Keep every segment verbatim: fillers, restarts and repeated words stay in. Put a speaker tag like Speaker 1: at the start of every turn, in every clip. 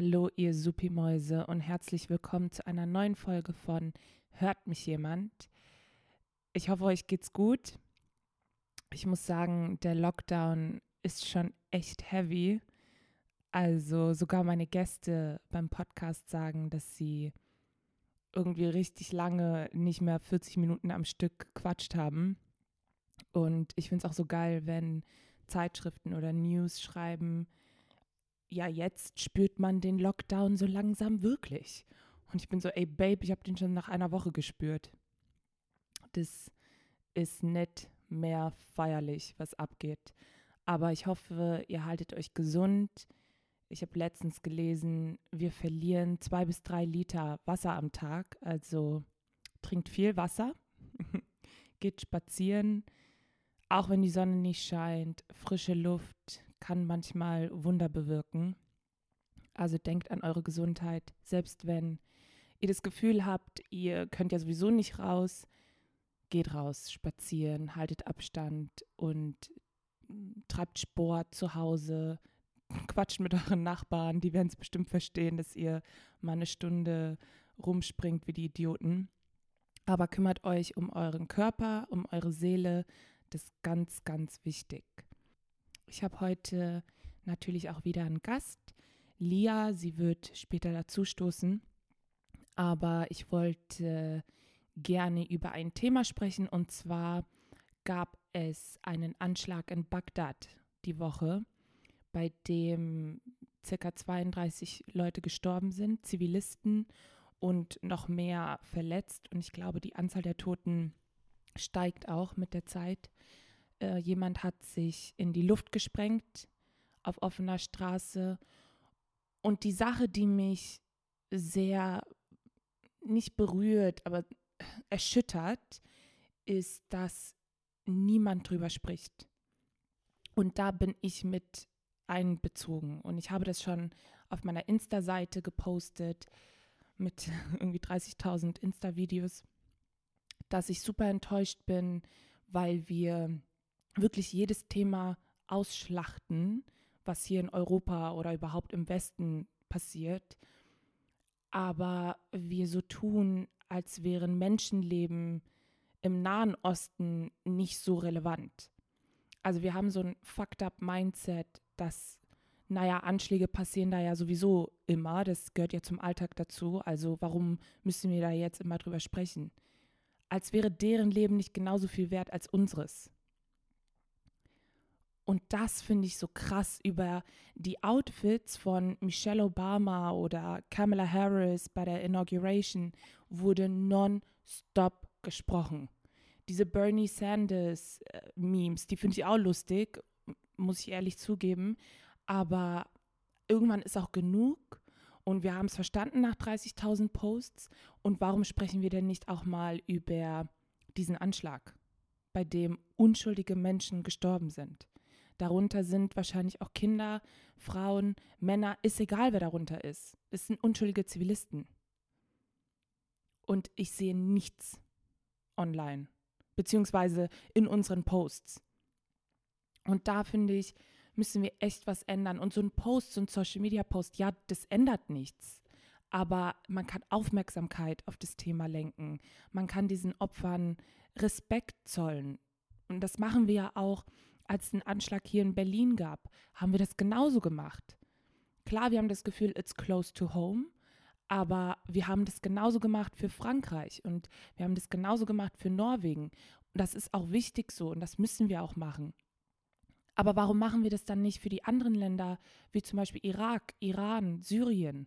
Speaker 1: Hallo ihr Supi-Mäuse und herzlich willkommen zu einer neuen Folge von Hört mich jemand? Ich hoffe, euch geht's gut. Ich muss sagen, der Lockdown ist schon echt heavy. Also sogar meine Gäste beim Podcast sagen, dass sie irgendwie richtig lange nicht mehr vierzig Minuten am Stück gequatscht haben. Und ich finde es auch so geil, wenn Zeitschriften oder News schreiben, ja, jetzt spürt man den Lockdown so langsam wirklich. Und ich bin so, ey Babe, ich habe den schon nach einer Woche gespürt. Das ist nicht mehr feierlich, was abgeht. Aber ich hoffe, ihr haltet euch gesund. Ich habe letztens gelesen, wir verlieren zwei bis drei Liter Wasser am Tag. Also trinkt viel Wasser, geht spazieren. Auch wenn die Sonne nicht scheint, frische Luft kann manchmal Wunder bewirken. Also denkt an eure Gesundheit, selbst wenn ihr das Gefühl habt, ihr könnt ja sowieso nicht raus, geht raus, spazieren, haltet Abstand und treibt Sport zu Hause, quatscht mit euren Nachbarn, die werden es bestimmt verstehen, dass ihr mal eine Stunde rumspringt wie die Idioten. Aber kümmert euch um euren Körper, um eure Seele, das ist ganz, ganz wichtig. Ich habe heute natürlich auch wieder einen Gast, Lia, sie wird später dazu stoßen, aber ich wollte gerne über ein Thema sprechen und zwar gab es einen Anschlag in Bagdad die Woche, bei dem ca. zweiunddreißig Leute gestorben sind, Zivilisten und noch mehr verletzt und ich glaube, die Anzahl der Toten steigt auch mit der Zeit. Äh, jemand hat sich in die Luft gesprengt auf offener Straße. Und die Sache, die mich sehr nicht berührt, aber erschüttert, ist, dass niemand drüber spricht. Und da bin ich mit einbezogen. Und ich habe das schon auf meiner Insta-Seite gepostet mit irgendwie dreißigtausend Insta-Videos, dass ich super enttäuscht bin, weil wir wirklich jedes Thema ausschlachten, was hier in Europa oder überhaupt im Westen passiert, aber wir so tun, als wären Menschenleben im Nahen Osten nicht so relevant. Also wir haben so ein fucked up Mindset, dass, naja, Anschläge passieren da ja sowieso immer, das gehört ja zum Alltag dazu, also warum müssen wir da jetzt immer drüber sprechen? Als wäre deren Leben nicht genauso viel wert als unseres. Und das finde ich so krass über die Outfits von Michelle Obama oder Kamala Harris bei der Inauguration wurde non-stop gesprochen. Diese Bernie Sanders äh, Memes, die finde ich auch lustig, muss ich ehrlich zugeben, aber irgendwann ist auch genug und wir haben es verstanden nach dreißigtausend Posts und warum sprechen wir denn nicht auch mal über diesen Anschlag, bei dem unschuldige Menschen gestorben sind? Darunter sind wahrscheinlich auch Kinder, Frauen, Männer, ist egal, wer darunter ist. Es sind unschuldige Zivilisten. Und ich sehe nichts online, beziehungsweise in unseren Posts. Und da finde ich, müssen wir echt was ändern. Und so ein Post, so ein Social-Media-Post, ja, das ändert nichts. Aber man kann Aufmerksamkeit auf das Thema lenken. Man kann diesen Opfern Respekt zollen. Und das machen wir ja auch, als es einen Anschlag hier in Berlin gab, haben wir das genauso gemacht. Klar, wir haben das Gefühl, it's close to home, aber wir haben das genauso gemacht für Frankreich und wir haben das genauso gemacht für Norwegen. Und das ist auch wichtig so und das müssen wir auch machen. Aber warum machen wir das dann nicht für die anderen Länder, wie zum Beispiel Irak, Iran, Syrien?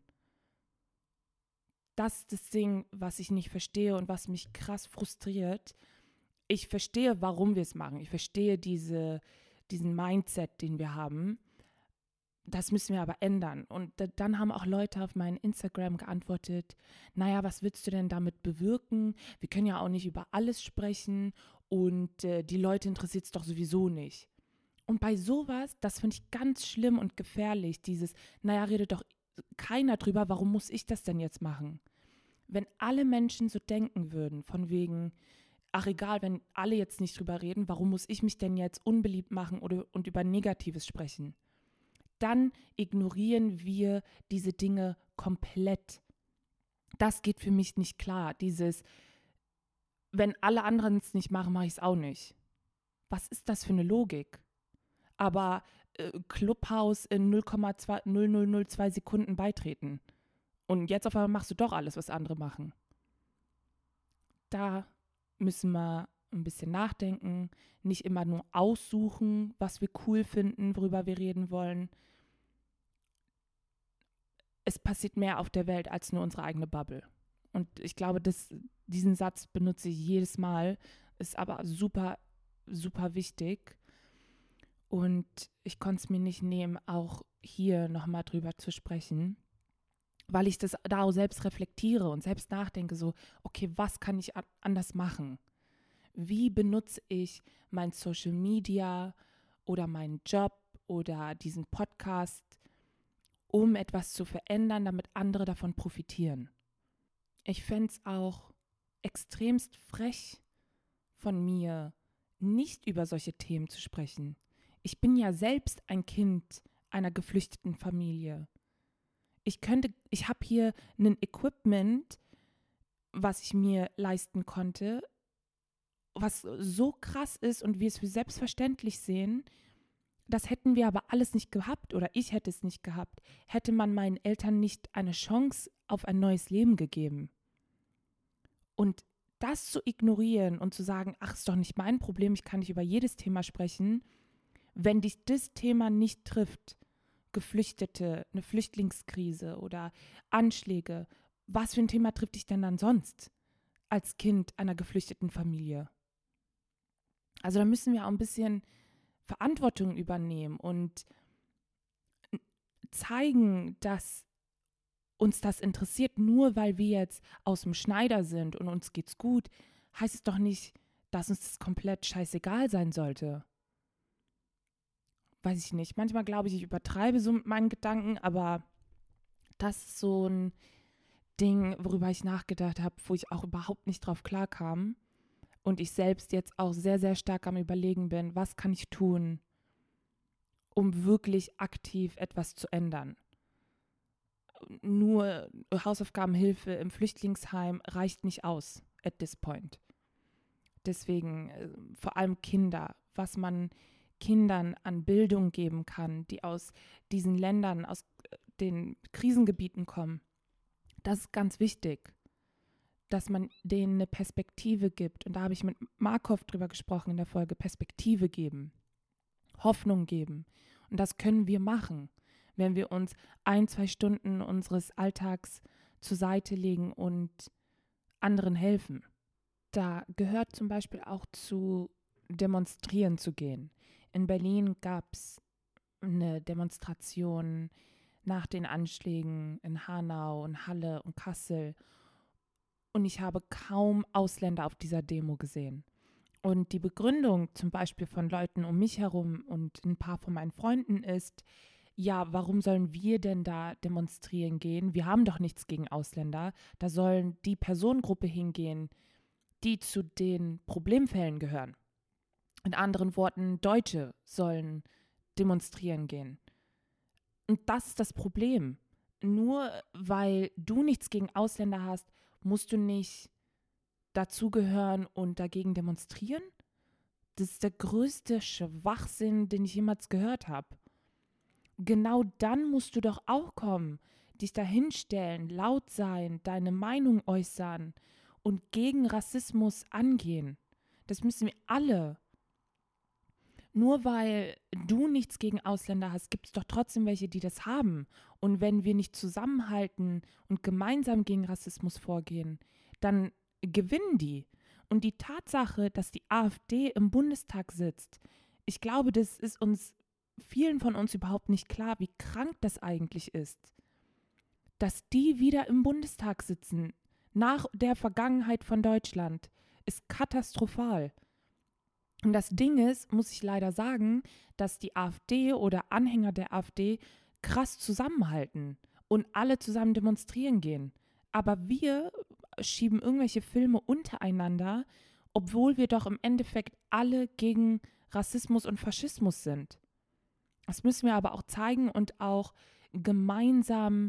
Speaker 1: Das ist das Ding, was ich nicht verstehe und was mich krass frustriert. Ich verstehe, warum wir es machen. Ich verstehe diese, diesen Mindset, den wir haben. Das müssen wir aber ändern. Und da, dann haben auch Leute auf mein Instagram geantwortet, naja, was willst du denn damit bewirken? Wir können ja auch nicht über alles sprechen und äh, die Leute interessiert es doch sowieso nicht. Und bei sowas, das finde ich ganz schlimm und gefährlich, dieses, naja, redet doch keiner drüber, warum muss ich das denn jetzt machen? Wenn alle Menschen so denken würden, von wegen, ach egal, wenn alle jetzt nicht drüber reden, warum muss ich mich denn jetzt unbeliebt machen oder, und über Negatives sprechen? dann ignorieren wir diese Dinge komplett. Das geht für mich nicht klar. Dieses, wenn alle anderen es nicht machen, mache ich es auch nicht. Was ist das für eine Logik? Aber äh, Clubhouse in null Komma null null null zwei Sekunden beitreten. Und jetzt auf einmal machst du doch alles, was andere machen. Da müssen wir ein bisschen nachdenken, nicht immer nur aussuchen, was wir cool finden, worüber wir reden wollen. Es passiert mehr auf der Welt als nur unsere eigene Bubble. Und ich glaube, das, diesen Satz benutze ich jedes Mal, ist aber super, super wichtig. Und ich konnte es mir nicht nehmen, auch hier nochmal drüber zu sprechen, weil ich das da auch selbst reflektiere und selbst nachdenke, so, okay, was kann ich anders machen? Wie benutze ich mein Social Media oder meinen Job oder diesen Podcast, um etwas zu verändern, damit andere davon profitieren? Ich fände es auch extremst frech von mir, nicht über solche Themen zu sprechen. Ich bin ja selbst ein Kind einer geflüchteten Familie. Ich könnte, ich habe hier ein Equipment, was ich mir leisten konnte, was so krass ist und wir es für selbstverständlich sehen. Das hätten wir aber alles nicht gehabt oder ich hätte es nicht gehabt, hätte man meinen Eltern nicht eine Chance auf ein neues Leben gegeben. Und das zu ignorieren und zu sagen, ach, ist doch nicht mein Problem, ich kann nicht über jedes Thema sprechen, wenn dich das Thema nicht trifft, Geflüchtete, eine Flüchtlingskrise oder Anschläge, was für ein Thema trifft dich denn dann sonst als Kind einer geflüchteten Familie? Also da müssen wir auch ein bisschen Verantwortung übernehmen und zeigen, dass uns das interessiert. Nur weil wir jetzt aus dem Schneider sind und uns geht's gut, heißt es doch nicht, dass uns das komplett scheißegal sein sollte. Weiß ich nicht. Manchmal glaube ich, ich übertreibe so mit meinen Gedanken, aber das ist so ein Ding, worüber ich nachgedacht habe, wo ich auch überhaupt nicht drauf klarkam. Und ich selbst jetzt auch sehr, sehr stark am Überlegen bin, was kann ich tun, um wirklich aktiv etwas zu ändern. Nur Hausaufgabenhilfe im Flüchtlingsheim reicht nicht aus at this point. Deswegen äh, vor allem Kinder, was man Kindern an Bildung geben kann, die aus diesen Ländern, aus den Krisengebieten kommen. Das ist ganz wichtig, dass man denen eine Perspektive gibt. Und da habe ich mit Markov drüber gesprochen in der Folge, Perspektive geben, Hoffnung geben. Und das können wir machen, wenn wir uns ein, zwei Stunden unseres Alltags zur Seite legen und anderen helfen. Da gehört zum Beispiel auch zu demonstrieren zu gehen. In Berlin gab es eine Demonstration nach den Anschlägen in Hanau und Halle und Kassel. Und ich habe kaum Ausländer auf dieser Demo gesehen. Und die Begründung zum Beispiel von Leuten um mich herum und ein paar von meinen Freunden ist, ja, warum sollen wir denn da demonstrieren gehen? Wir haben doch nichts gegen Ausländer. Da sollen die Personengruppe hingehen, die zu den Problemfällen gehören. In anderen Worten, Deutsche sollen demonstrieren gehen. Und das ist das Problem. Nur weil du nichts gegen Ausländer hast, musst du nicht dazugehören und dagegen demonstrieren? Das ist der größte Schwachsinn, den ich jemals gehört habe. Genau dann musst du doch auch kommen, dich da hinstellen, laut sein, deine Meinung äußern und gegen Rassismus angehen. Das müssen wir alle. Nur weil du nichts gegen Ausländer hast, gibt es doch trotzdem welche, die das haben. Und wenn wir nicht zusammenhalten und gemeinsam gegen Rassismus vorgehen, dann gewinnen die. Und die Tatsache, dass die AfD im Bundestag sitzt, ich glaube, das ist uns, vielen von uns überhaupt nicht klar, wie krank das eigentlich ist. Dass die wieder im Bundestag sitzen, nach der Vergangenheit von Deutschland, ist katastrophal. Und das Ding ist, muss ich leider sagen, dass die AfD oder Anhänger der AfD krass zusammenhalten und alle zusammen demonstrieren gehen. Aber wir schieben irgendwelche Filme untereinander, obwohl wir doch im Endeffekt alle gegen Rassismus und Faschismus sind. Das müssen wir aber auch zeigen und auch gemeinsam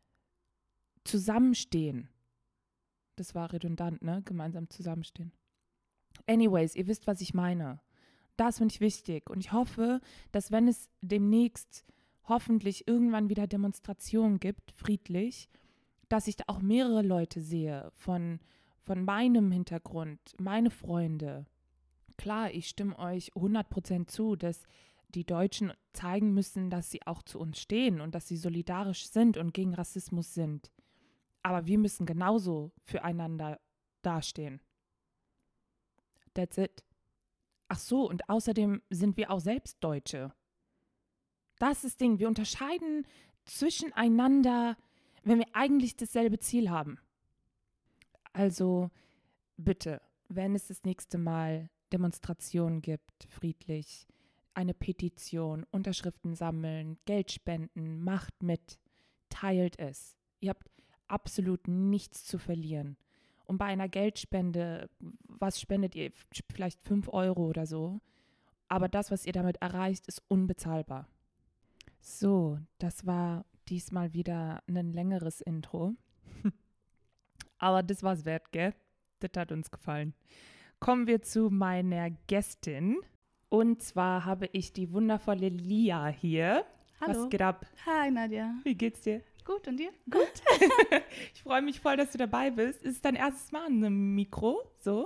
Speaker 1: zusammenstehen. Das war redundant, ne? Gemeinsam zusammenstehen. Anyways, ihr wisst, was ich meine. Das finde ich wichtig. Und ich hoffe, dass wenn es demnächst hoffentlich irgendwann wieder Demonstrationen gibt, friedlich, dass ich da auch mehrere Leute sehe von, von meinem Hintergrund, meine Freunde. Klar, ich stimme euch hundert Prozent zu, dass die Deutschen zeigen müssen, dass sie auch zu uns stehen und dass sie solidarisch sind und gegen Rassismus sind. Aber wir müssen genauso füreinander dastehen. That's it. Ach so, und außerdem sind wir auch selbst Deutsche. Das ist das Ding, wir unterscheiden zwischeneinander, wenn wir eigentlich dasselbe Ziel haben. Also bitte, wenn es das nächste Mal Demonstrationen gibt, friedlich, eine Petition, Unterschriften sammeln, Geld spenden, macht mit, teilt es. Ihr habt absolut nichts zu verlieren. Und bei einer Geldspende, was spendet ihr? Vielleicht fünf Euro oder so. Aber das, was ihr damit erreicht, ist unbezahlbar. So, das war diesmal wieder ein längeres Intro. Aber das war's wert, gell? Das hat uns gefallen. Kommen wir zu meiner Gästin. Und zwar habe ich die wundervolle Lia hier.
Speaker 2: Hallo.
Speaker 1: Was geht ab?
Speaker 2: Hi, Nadja.
Speaker 1: Wie geht's dir?
Speaker 2: Gut, und dir?
Speaker 1: Gut. Ich freue mich voll, dass du dabei bist. Ist es dein erstes Mal an einem Mikro? So?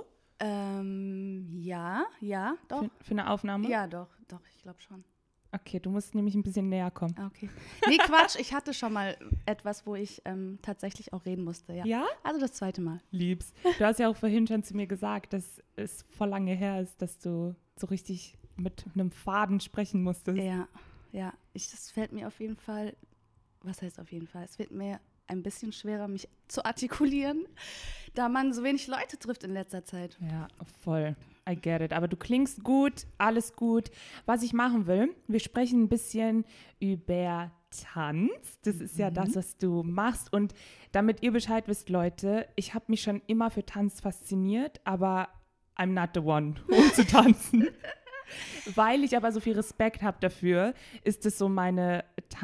Speaker 2: Ähm, ja, ja, doch.
Speaker 1: Für, für eine Aufnahme?
Speaker 2: Ja, doch, doch, ich glaube schon.
Speaker 1: Okay, du musst nämlich ein bisschen näher kommen.
Speaker 2: Okay. Nee, Quatsch, ich hatte schon mal etwas, wo ich ähm, tatsächlich auch reden musste, ja.
Speaker 1: Ja?
Speaker 2: Also das zweite Mal.
Speaker 1: Lieb's. Du hast ja auch vorhin schon zu mir gesagt, dass es voll lange her ist, dass du so richtig mit einem Faden sprechen musstest.
Speaker 2: Ja, ja. Ich, das fällt mir auf jeden Fall, was heißt auf jeden Fall? Es wird mir ein bisschen schwerer, mich zu artikulieren, da man so wenig Leute trifft in letzter Zeit.
Speaker 1: Ja, voll. I get it. Aber du klingst gut, alles gut. Was ich machen will, wir sprechen ein bisschen über Tanz. Das ist ja
Speaker 2: Mhm.
Speaker 1: das, was du machst. Und damit ihr Bescheid wisst, Leute, ich habe mich schon immer für Tanz fasziniert, aber I'm not the one, um zu tanzen. Weil ich aber so viel Respekt habe dafür, ist es so meine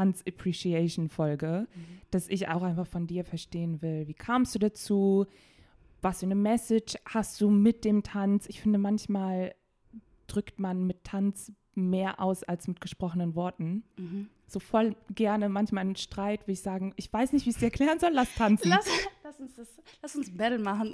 Speaker 1: Tanz-Appreciation-Folge,
Speaker 2: Mhm.
Speaker 1: dass ich auch einfach von dir verstehen will. Wie kamst du dazu? Was für eine Message hast du mit dem Tanz? Ich finde, manchmal drückt man mit Tanz mehr aus als mit gesprochenen Worten.
Speaker 2: Mhm.
Speaker 1: So voll gerne manchmal einen Streit, will ich sagen, ich weiß nicht, wie ich es dir erklären soll, lass tanzen.
Speaker 2: Lass, lass uns das, lass uns Battle machen.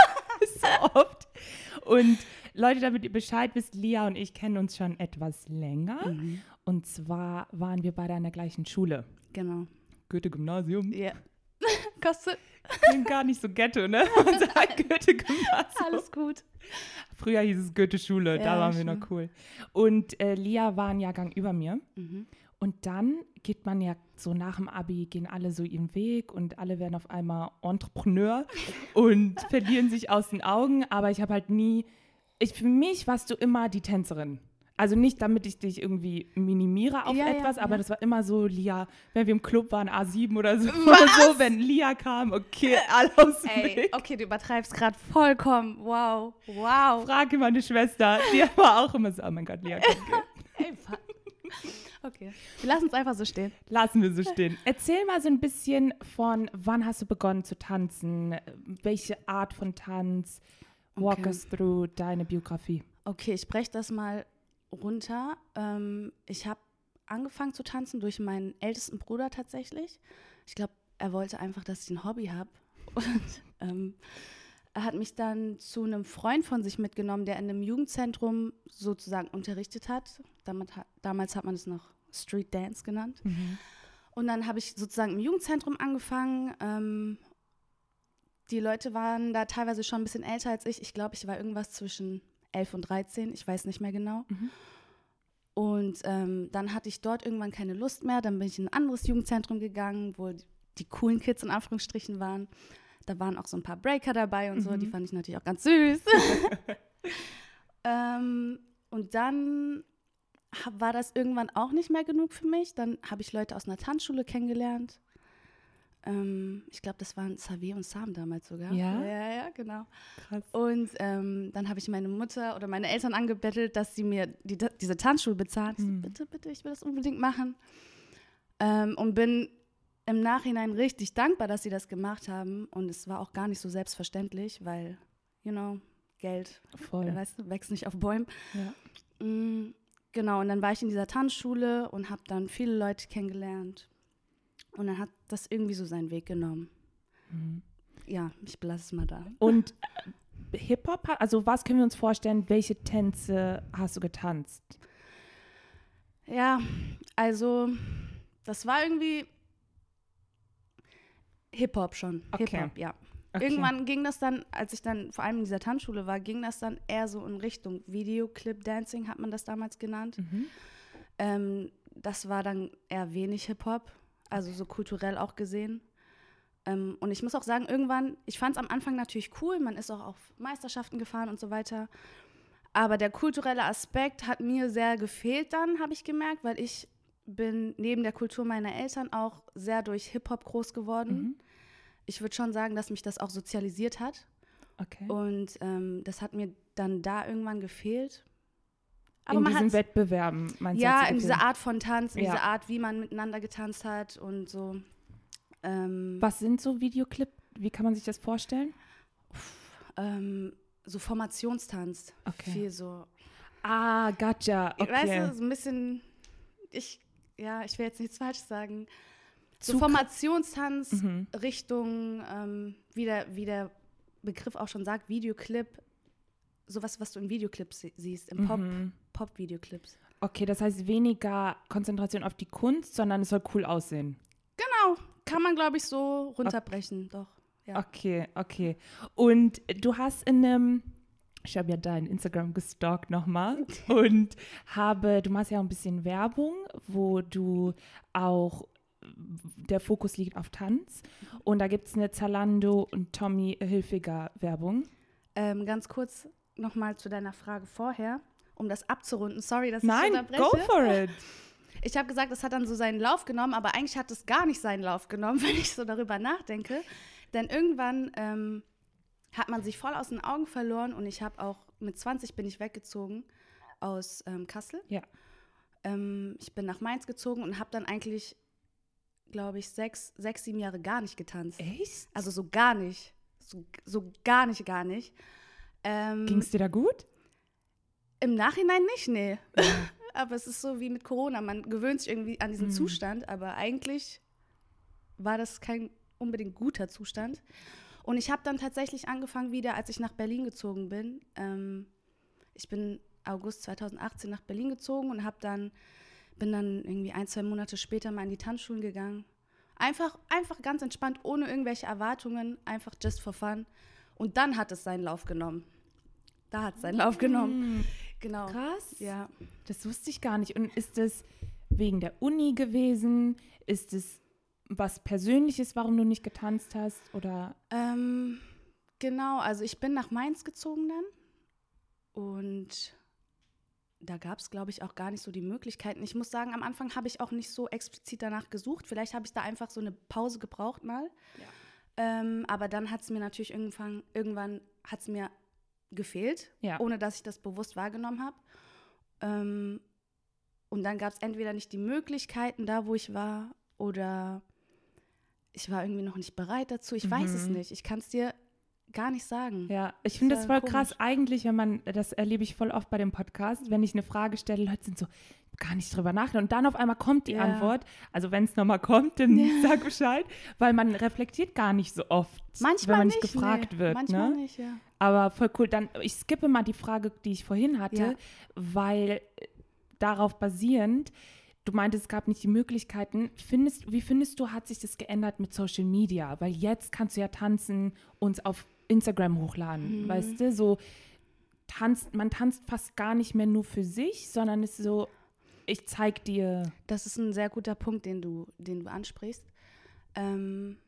Speaker 1: So oft. Und Leute, damit ihr Bescheid wisst, Lia und ich kennen uns schon etwas länger.
Speaker 2: Mhm.
Speaker 1: Und zwar waren wir beide an der gleichen Schule.
Speaker 2: Genau.
Speaker 1: Goethe-Gymnasium.
Speaker 2: Ja. Kostet
Speaker 1: Klingt gar nicht so Ghetto, ne? Unser Goethe-Gymnasium.
Speaker 2: alles gut.
Speaker 1: Früher hieß es Goethe-Schule, da
Speaker 2: Ja,
Speaker 1: waren wir
Speaker 2: schon.
Speaker 1: noch cool. Und äh, Lia war ein Jahrgang über mir.
Speaker 2: Mhm.
Speaker 1: Und dann geht man ja so nach dem Abi, gehen alle so ihren Weg und alle werden auf einmal Entrepreneur und verlieren sich aus den Augen. Aber ich habe halt nie, ich, für mich warst du immer die Tänzerin. Also nicht, damit ich dich irgendwie minimiere auf
Speaker 2: Ja, ja,
Speaker 1: etwas, aber
Speaker 2: ja.
Speaker 1: das war immer so, Lia, wenn wir im Club waren, A sieben oder so,
Speaker 2: Was?
Speaker 1: oder so, wenn Lia kam, okay, alle aus dem
Speaker 2: Ey,
Speaker 1: Weg.
Speaker 2: okay, du übertreibst gerade vollkommen. Wow, wow.
Speaker 1: Frage meine Schwester, die war auch immer so, oh mein Gott, Lia, komm, geh.
Speaker 2: Ey, fa- okay, wir lassen es einfach so stehen.
Speaker 1: Lassen wir so stehen. Erzähl mal so ein bisschen von, wann hast du begonnen zu tanzen? Welche Art von Tanz? Walk
Speaker 2: Okay.
Speaker 1: us through deine Biografie.
Speaker 2: Okay, ich breche das mal runter. Ähm, ich habe angefangen zu tanzen durch meinen ältesten Bruder tatsächlich. Ich glaube, er wollte einfach, dass ich ein Hobby habe. Und ähm, er hat mich dann zu einem Freund von sich mitgenommen, der in einem Jugendzentrum sozusagen unterrichtet hat. Damals, damals hat man es noch Street Dance genannt. Und dann habe ich sozusagen im Jugendzentrum angefangen. Ähm, die Leute waren da teilweise schon ein bisschen älter als ich. Ich glaube, ich war irgendwas zwischen elf und dreizehn, ich weiß nicht mehr genau.
Speaker 1: Mhm.
Speaker 2: Und ähm, dann hatte ich dort irgendwann keine Lust mehr. Dann bin ich in ein anderes Jugendzentrum gegangen, wo die, die coolen Kids in Anführungsstrichen waren. Da waren auch so ein paar Breaker dabei und so.
Speaker 1: Mhm.
Speaker 2: Die fand ich natürlich auch ganz süß. ähm, und dann hab, war das irgendwann auch nicht mehr genug für mich. Dann habe ich Leute aus einer Tanzschule kennengelernt. Ähm, ich glaube, das waren Xavier und Sam damals sogar.
Speaker 1: Ja?
Speaker 2: Ja, ja, genau.
Speaker 1: Krass.
Speaker 2: Und ähm, dann habe ich meine Mutter oder meine Eltern angebettelt, dass sie mir die, diese Tanzschule bezahlen. Ich so,
Speaker 1: Mhm.
Speaker 2: bitte, bitte, ich will das unbedingt machen. Ähm, und bin im Nachhinein richtig dankbar, dass sie das gemacht haben. Und es war auch gar nicht so selbstverständlich, weil, you know, Geld,
Speaker 1: Voll.
Speaker 2: weißt du, wächst nicht auf Bäumen.
Speaker 1: Ja.
Speaker 2: Mm, genau, und dann war ich in dieser Tanzschule und habe dann viele Leute kennengelernt. Und dann hat das irgendwie so seinen Weg genommen.
Speaker 1: Mhm.
Speaker 2: Ja, ich belasse es mal da.
Speaker 1: Und äh, Hip-Hop, also was können wir uns vorstellen, welche Tänze hast du getanzt?
Speaker 2: Ja, also das war irgendwie Hip-Hop schon.
Speaker 1: Okay.
Speaker 2: Hip-Hop, ja.
Speaker 1: Okay.
Speaker 2: Irgendwann ging das dann, als ich dann vor allem in dieser Tanzschule war, ging das dann eher so in Richtung Videoclip-Dancing, hat man das damals genannt.
Speaker 1: Mhm.
Speaker 2: Ähm, das war dann eher wenig Hip-Hop, also so kulturell auch gesehen. Ähm, und ich muss auch sagen, irgendwann, ich fand es am Anfang natürlich cool, man ist auch auf Meisterschaften gefahren und so weiter. Aber der kulturelle Aspekt hat mir sehr gefehlt dann, habe ich gemerkt, weil ich bin neben der Kultur meiner Eltern auch sehr durch Hip-Hop groß geworden.
Speaker 1: Mhm.
Speaker 2: Ich würde schon sagen, dass mich das auch sozialisiert hat.
Speaker 1: Okay.
Speaker 2: Und ähm, das hat mir dann da irgendwann gefehlt. Aber
Speaker 1: in
Speaker 2: man
Speaker 1: diesen
Speaker 2: hat
Speaker 1: Wettbewerben, meinst du?
Speaker 2: ja,
Speaker 1: hat's dir
Speaker 2: in dieser
Speaker 1: gefallen?
Speaker 2: Art von Tanz, in
Speaker 1: Ja.
Speaker 2: dieser Art, wie man miteinander getanzt hat und so. Ähm,
Speaker 1: Was sind so Videoclip? Wie kann man sich das vorstellen?
Speaker 2: ähm, so Formationstanz.
Speaker 1: Okay.
Speaker 2: Viel so.
Speaker 1: Ah, gotcha. Okay.
Speaker 2: Weißt du, so ein bisschen, ich, ja, ich will jetzt nichts falsch sagen. So
Speaker 1: Zug-
Speaker 2: Formationstanz
Speaker 1: Mhm.
Speaker 2: Richtung, ähm, wie, der, wie der Begriff auch schon sagt, Videoclip. Sowas, was du in Videoclips sie- siehst, in Pop,
Speaker 1: Mhm.
Speaker 2: Pop-Videoclips.
Speaker 1: Okay, das heißt weniger Konzentration auf die Kunst, sondern es soll cool aussehen.
Speaker 2: Genau, kann man, glaube ich, so runterbrechen, doch. Ja.
Speaker 1: Okay, okay. Und du hast in einem, ich habe ja dein Instagram gestalkt nochmal und habe, du machst ja auch ein bisschen Werbung, wo du auch, der Fokus liegt auf Tanz. Und da gibt es eine Zalando und Tommy Hilfiger Werbung.
Speaker 2: Ähm, ganz kurz nochmal zu deiner Frage vorher, um das abzurunden. Sorry, dass ich
Speaker 1: Nein,
Speaker 2: unterbreche.
Speaker 1: go for it.
Speaker 2: Ich habe gesagt, es hat dann so seinen Lauf genommen, aber eigentlich hat es gar nicht seinen Lauf genommen, wenn ich so darüber nachdenke. Denn irgendwann ähm, hat man sich voll aus den Augen verloren und ich habe auch, mit zwanzig bin ich weggezogen aus ähm, Kassel.
Speaker 1: Ja.
Speaker 2: Ähm, ich bin nach Mainz gezogen und habe dann eigentlich, glaube ich, sechs, sechs, sieben Jahre gar nicht getanzt.
Speaker 1: Echt?
Speaker 2: Also so gar nicht. So, so gar nicht, gar nicht. Ähm,
Speaker 1: Ging es dir da gut?
Speaker 2: Im Nachhinein nicht, nee. Aber es ist so wie mit Corona, man gewöhnt sich irgendwie an diesen
Speaker 1: Mhm.
Speaker 2: Zustand, aber eigentlich war das kein unbedingt guter Zustand. Und ich habe dann tatsächlich angefangen wieder, als ich nach Berlin gezogen bin. Ähm, ich bin August zweitausendachtzehn nach Berlin gezogen und habe dann, bin dann irgendwie ein, zwei Monate später mal in die Tanzschulen gegangen. Einfach, einfach ganz entspannt, ohne irgendwelche Erwartungen, einfach just for fun. Und dann hat es seinen Lauf genommen. Da hat es seinen Lauf genommen.
Speaker 1: Mhm.
Speaker 2: Genau.
Speaker 1: Krass.
Speaker 2: Ja.
Speaker 1: Das wusste ich gar nicht. Und ist es wegen der Uni gewesen? Ist es was Persönliches, warum du nicht getanzt hast? Oder?
Speaker 2: Ähm, genau, also ich bin nach Mainz gezogen dann und da gab es, glaube ich, auch gar nicht so die Möglichkeiten. Ich muss sagen, am Anfang habe ich auch nicht so explizit danach gesucht. Vielleicht habe ich da einfach so eine Pause gebraucht mal.
Speaker 1: Ja.
Speaker 2: Ähm, aber dann hat es mir natürlich irgendwann, irgendwann hat es mir gefehlt,
Speaker 1: Ja.
Speaker 2: ohne dass ich das bewusst wahrgenommen habe. Ähm, und dann gab es entweder nicht die Möglichkeiten da, wo ich war, oder ich war irgendwie noch nicht bereit dazu. Ich weiß es
Speaker 1: Mhm.
Speaker 2: nicht. Ich kann es dir gar nicht sagen.
Speaker 1: Ja, ich finde
Speaker 2: Das
Speaker 1: das
Speaker 2: war
Speaker 1: voll krass.
Speaker 2: komisch.
Speaker 1: Eigentlich, wenn man, das erlebe ich voll oft bei dem Podcast, wenn ich eine Frage stelle, Leute sind so, gar nicht drüber nachdenken. Und dann auf einmal kommt die
Speaker 2: Ja.
Speaker 1: Antwort. Also wenn es nochmal kommt, dann
Speaker 2: Ja.
Speaker 1: sag Bescheid. Weil man reflektiert gar nicht so oft,
Speaker 2: Manchmal
Speaker 1: wenn man nicht
Speaker 2: nicht,
Speaker 1: gefragt
Speaker 2: nee.
Speaker 1: wird.
Speaker 2: Manchmal
Speaker 1: Ne?
Speaker 2: nicht, ja.
Speaker 1: Aber voll cool. Dann, ich skippe mal die Frage, die ich vorhin hatte,
Speaker 2: Ja.
Speaker 1: weil äh, darauf basierend, du meintest, es gab nicht die Möglichkeiten. Findest, wie findest du, hat sich das geändert mit Social Media? Weil jetzt kannst du ja tanzen und auf Instagram hochladen,
Speaker 2: Mhm.
Speaker 1: weißt du? So tanzt, man tanzt fast gar nicht mehr nur für sich, sondern ist so, ich zeig dir.
Speaker 2: Das ist ein sehr guter Punkt, den du, den du ansprichst. Ähm,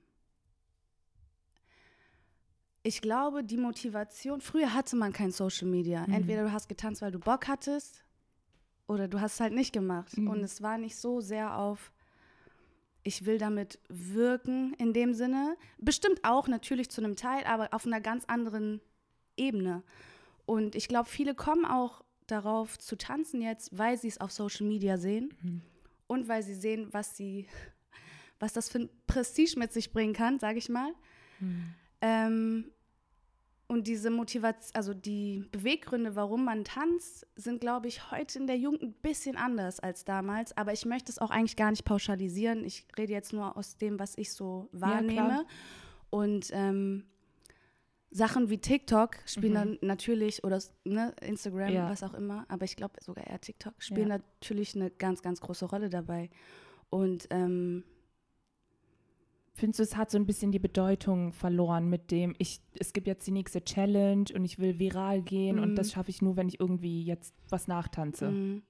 Speaker 2: ich glaube, die Motivation, früher hatte man kein Social Media.
Speaker 1: Mhm.
Speaker 2: Entweder du hast getanzt, weil du Bock hattest, oder du hast es halt nicht gemacht.
Speaker 1: Mhm.
Speaker 2: Und es war nicht so sehr auf, ich will damit wirken in dem Sinne. Bestimmt auch natürlich zu einem Teil, aber auf einer ganz anderen Ebene. Und ich glaube, viele kommen auch darauf zu tanzen jetzt, weil sie es auf Social Media sehen mhm. und weil sie sehen, was sie, was das für ein Prestige mit sich bringen kann, sage ich mal. Mhm. Ähm, und diese Motivation, also die Beweggründe, warum man tanzt, sind, glaube ich, heute in der Jugend ein bisschen anders als damals. Aber ich möchte es auch eigentlich gar nicht pauschalisieren. Ich rede jetzt nur aus dem, was ich so wahrnehme. Ja, und ähm, Sachen wie TikTok spielen mhm. dann natürlich, oder ne, Instagram, ja. was auch immer, aber ich glaube sogar eher TikTok, spielen ja. natürlich eine ganz, ganz große Rolle dabei. Und ähm,
Speaker 1: findest du, es hat so ein bisschen die Bedeutung verloren mit dem, ich, es gibt jetzt die nächste Challenge und ich will viral gehen mhm. und das schaffe ich nur, wenn ich irgendwie jetzt was nachtanze? Mhm.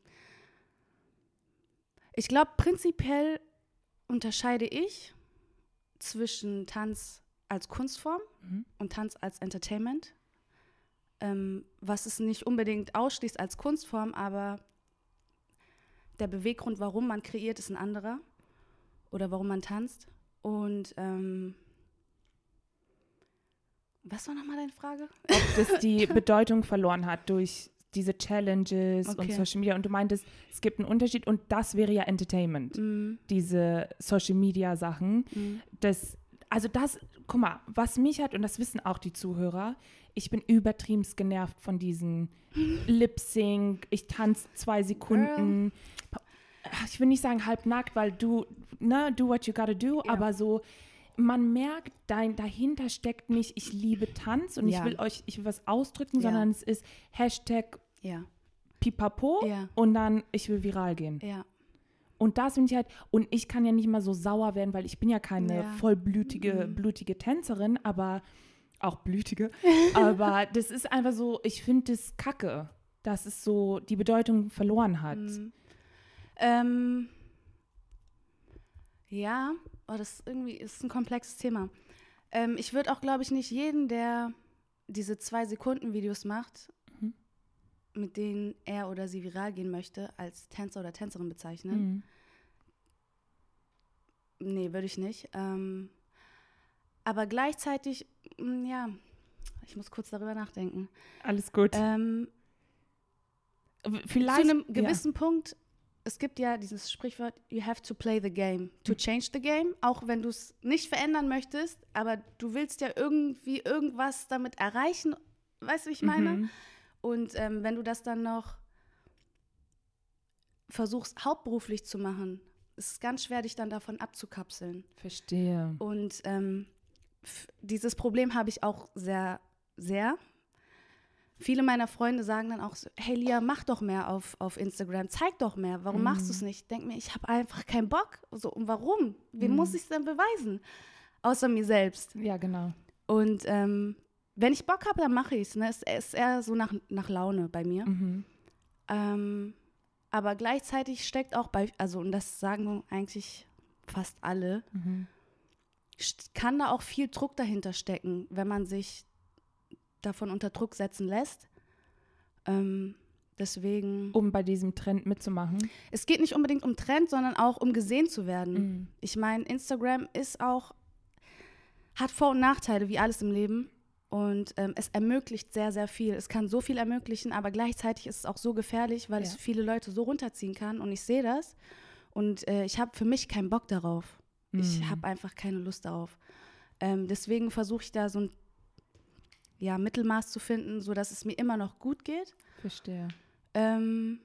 Speaker 2: Ich glaube, prinzipiell unterscheide ich zwischen Tanz als Kunstform mhm. und Tanz als Entertainment, ähm, was es nicht unbedingt ausschließt als Kunstform, aber der Beweggrund, warum man kreiert, ist ein anderer oder warum man tanzt. Und ähm, was war nochmal deine Frage?
Speaker 1: Ob das die Bedeutung verloren hat durch diese Challenges okay. und Social Media. Und du meintest, es gibt einen Unterschied und das wäre ja Entertainment, mm. diese Social Media Sachen. Mm. Das, also das, guck mal, was mich hat, und das wissen auch die Zuhörer, ich bin übertrieben genervt von diesen Lip-Sync, ich tanze zwei Sekunden. Girl. Ich will nicht sagen halbnackt, weil du, ne, do what you gotta do, ja. aber so, man merkt, dein, dahinter steckt nicht, ich liebe Tanz und ja. ich will euch, ich will was ausdrücken, ja. sondern es ist Hashtag
Speaker 2: ja.
Speaker 1: Pipapo
Speaker 2: ja.
Speaker 1: und dann, ich will viral gehen.
Speaker 2: Ja.
Speaker 1: Und das finde ich halt, und ich kann ja nicht mal so sauer werden, weil ich bin ja keine
Speaker 2: ja.
Speaker 1: vollblütige, mhm. blutige Tänzerin, aber auch blütige, aber das ist einfach so, ich finde das kacke, dass es so die Bedeutung verloren hat.
Speaker 2: Mhm. Ähm, ja, oh, das ist irgendwie ist ein komplexes Thema. Ähm, ich würde auch, glaube ich, nicht jeden, der diese Zwei-Sekunden-Videos macht, mhm. mit denen er oder sie viral gehen möchte, als Tänzer oder Tänzerin bezeichnen. Mhm. Nee, würde ich nicht. Ähm, aber gleichzeitig, mh, ja, ich muss kurz darüber nachdenken.
Speaker 1: Alles gut.
Speaker 2: Ähm,
Speaker 1: Vielleicht,
Speaker 2: zu einem gewissen ja. Punkt, es gibt ja dieses Sprichwort, you have to play the game, to change the game, auch wenn du es nicht verändern möchtest, aber du willst ja irgendwie irgendwas damit erreichen, weißt du, wie ich meine? Mhm. Und ähm, wenn du das dann noch versuchst, hauptberuflich zu machen, ist es ganz schwer, dich dann davon abzukapseln.
Speaker 1: Verstehe.
Speaker 2: Und ähm, f- dieses Problem habe ich auch sehr, sehr. Viele meiner Freunde sagen dann auch so, hey Lia, mach doch mehr auf, auf Instagram, zeig doch mehr, warum mm. machst du es nicht? Ich denke mir, ich habe einfach keinen Bock. So, und warum? Wem mm. muss ich es denn beweisen? Außer mir selbst.
Speaker 1: Ja, genau.
Speaker 2: Und ähm, wenn ich Bock habe, dann mache ich es. Ne? Es ist eher so nach, nach Laune bei mir. Mhm. Ähm, aber gleichzeitig steckt auch bei, also und das sagen eigentlich fast alle, mhm. kann da auch viel Druck dahinter stecken, wenn man sich davon unter Druck setzen lässt. Ähm, deswegen.
Speaker 1: Um bei diesem Trend mitzumachen?
Speaker 2: Es geht nicht unbedingt um Trend, sondern auch um gesehen zu werden. Mhm. Ich meine, Instagram ist auch, hat Vor- und Nachteile, wie alles im Leben. Und ähm, es ermöglicht sehr, sehr viel. Es kann so viel ermöglichen, aber gleichzeitig ist es auch so gefährlich, weil ja. es viele Leute so runterziehen kann. Und ich sehe das. Und äh, ich habe für mich keinen Bock darauf. Mhm. Ich habe einfach keine Lust darauf. Ähm, deswegen versuche ich da so ein ja, Mittelmaß zu finden, sodass es mir immer noch gut geht.
Speaker 1: Verstehe.
Speaker 2: Ähm,